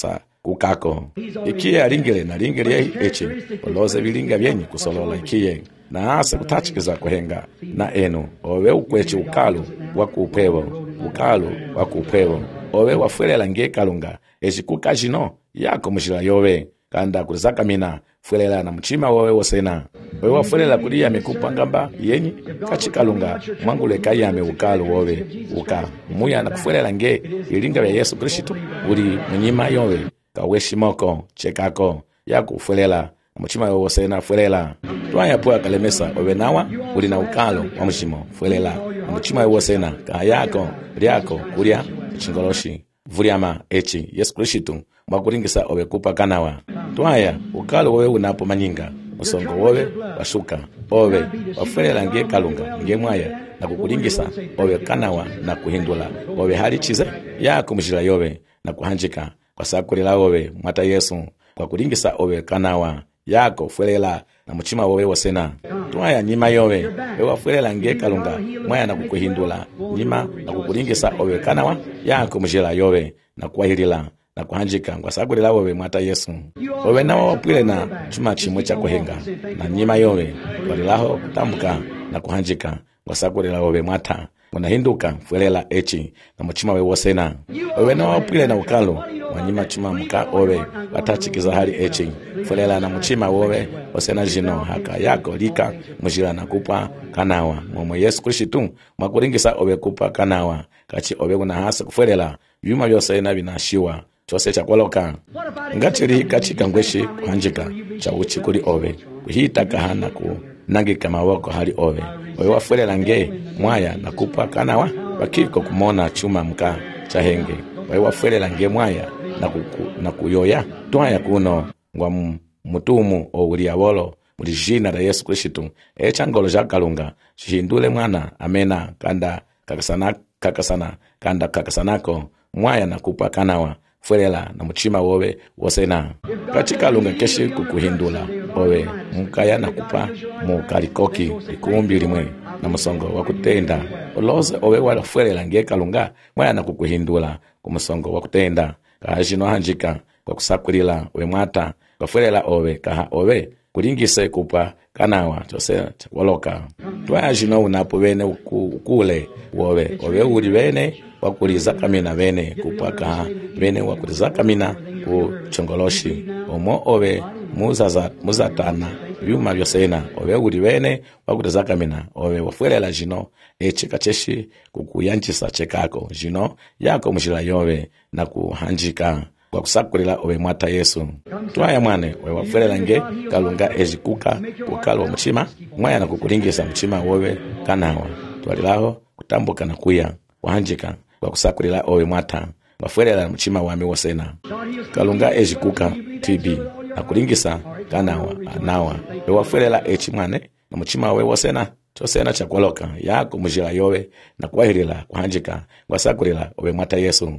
[SPEAKER 1] kukako ikiye alingile na lingile echi oloze bilinga byenyi kusolola ikiye na asa kutachikiza kuhenga na enu owe ukwechi ukalu wakupewo ukalu wakupewo owe wafuelela nge kalunga echi kukajino yako mshila yowe kanda kuzakamina fuelela na mchima wowe wosena owe wafuelela kulia mekupangamba yenyi kachikalunga mwangule kayame ukalu wowe uka muya na kufuelela nge ilinga ya Yesu Kristo uli mnyima yowe kaweshimoko chekako yako fuelela mchima wowe wosena fuelela twaya poa kalemesa owe nawa uli na ukalo wa mchimo fuelela mchima wowe wosena kayako liako kulia chingoloshi vuliama echi Yesu Kristo mwakuringisa owe kupa kanawa twaya ukalo wowe unapo manyinga musongo wowe washuka owe wafuelela nge kalunga nge mwaya na kukuringisa owe kanawa na kuhindula owe hali chize yako mshila yowe na kuhanjika kwa sakurila owe mwata Yesu kwa kuringisa owe kanawa yako fuelela na mchima wowe wasena twaya nyima yowe wewe wafuelela nge kalunga mwaya na kukuhindula nyima na kukuringisa owe kanawa yako mshila yowe na kuahilila na kuhanjika kwa sakurila owe mwata Yesu owe nawa wapwile na chuma chimwe cha kuhenga na nyima yowe walilaho kutambuka na kuhanjika kwa sakurila owe mwata unahinduka fuelela echi na mchima wewe wasena owe nawa wapwile na ukalo wanyima chuma muka owe watachikiza hali echi fuelela na mchima wowe wasena jino haka yako lika mjila na kupa kanawa momo Yesu Kristo mwakuringisa owe kupa kanawa kachi owe unahasa kufuelela yuma byosena binashiwa chose chakwaloka ngatiri kachika ngweshi kuhanjika cha uchi kuli owe kuhita kahana ku nangika mawoko hali owe owe wafuelela nge mwaya na kupa kanawa wakiko kumona chuma mka chahenge owe wafuelela nge mwaya na, kuku, na kuyoya twaya kuno ngwa mutumu oulia wolo muli jina la Yesu Kristo echangolo ja kalunga chihindule mwana amena kanda kakasana kakasana kanda kakasanako mwaya na kupa kanawa fuelela na mchima wowe wosena katika lunga keshi kukuhindula owe mkaya na kupa mukarikoki ikumbi limwe na musongo wakutenda oloze owe wala fuelela nge kalunga mwaya na kukuhindula kumusongo wakutenda kahajino hanjika kwa kusakulila we mwata kwa fuelela owe kaha owe kuringise kupa kanawa chose chakwaloka twaya jino unapo wene ukule wowe owe uli wene wakuliza kamina wene kupaka wene wakuliza kamina ku chongoloshi omo owe muzaza muzatana yuma byosena owe uli wene wakuliza kamina owe wafuelela jino echika cheshi kukuyanchisa chekako jino yako mshila yowe na kuhanjika kwa kusakulila owe mwata Yesu twaya mwane we wafuelela nge kalunga ejikuka kukalo mchima mwaya na kukuringisa mchima wowe kanawa twalilaho kutambuka na kuya wahanjika kwa kusakulila owe mwata wafuelela mchima wami wosena kalunga ejikuka T B na kuringisa kanawa anawa we wafuelela echi mwane na mchima wowe wosena chosena chakwaloka yako mjila yowe na kuahilila kuhanjika kwa sakulila owe mwata Yesu.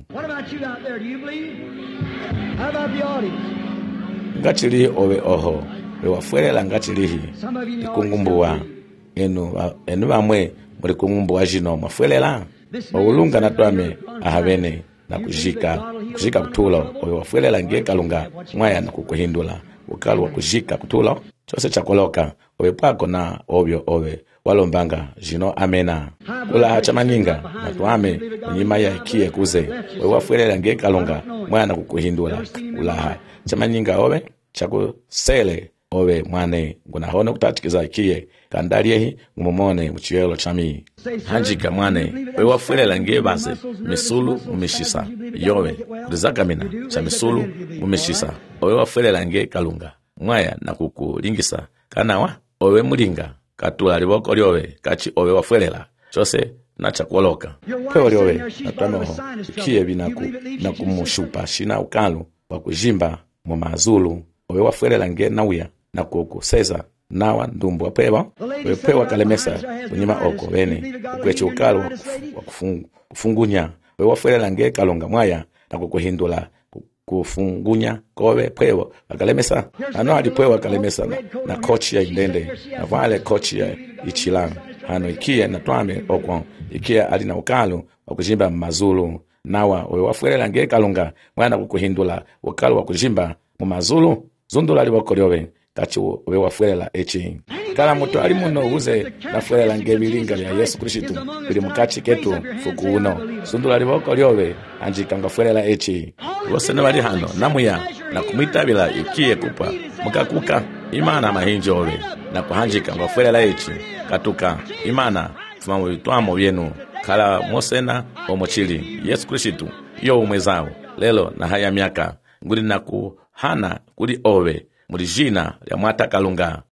[SPEAKER 1] Ngachili owe oho we wafuelela ngachilihi ikungumbuwa enu enu bamwe muri kungumbuwa jino mafuelela oulunga natwame ahavene na kujika kujika kutulo owe wafuelela nge kalunga mwaya na kukuhindula ukalu wa kujika kutulo chose chakoloka owe pako na obyo owe walombanga jino amena kula hachamaninga na tuame nyima ya ikie kuze we wafuelela nge kalunga mwaya na kukuhindula kula chamaninga owe chako sele owe mwane nguna hono kutatikiza ikie kandaliehi ngumomone mchiwelo chami hanjika mwane we wafuelela nge base misulu umeshisa yowe kulizakamina cha misulu umeshisa owe wafuelela nge kalunga mwaya na kukuringisa kanawa owe mulinga katula liboko lyowe kachi owe wafuelela chose na chakwoloka pewa lyowe natwanoho ikie binaku na kumushupa shina ukalu wakujimba mu mazulu owe wafuelela nge nauya na kukuseza nawa ndumbu wapewa we pewa kalemesa kunyima oko wene ukweche ukalu wakufungunya we wafuelela nge kalunga mwaya na kukuhindula kufungunya kowe pewa wakalemesa ano alipewa kalemesa na, na kochi ya indende na vale kochi ya ichilang hano ikie na twame okwo ikie alina ukalu wakujimba mazulu nawa we wafwelela nge kalunga mwana kukuhindula ukalo wa kujimba mu mazulu zundula liboko lyowe kachi we wafwelela echi kala muto ali muno uze nafwelela nge bilinga lya Yesu Kristo bili mukachi ketu fuku uno zundula liboko lyowe anjika ngafwelela echi wose bali hano namuya na kumwitabila ikiye kupa mukakuka imana mahinjowe na kuhanjika ngafwelela echi katuka imana tuma bitwamo byenu kala mosena omochili Yesu Kristo yo umwezao lelo na haya miaka nguli na kuhana kuli owe muri jina lya mwata kalunga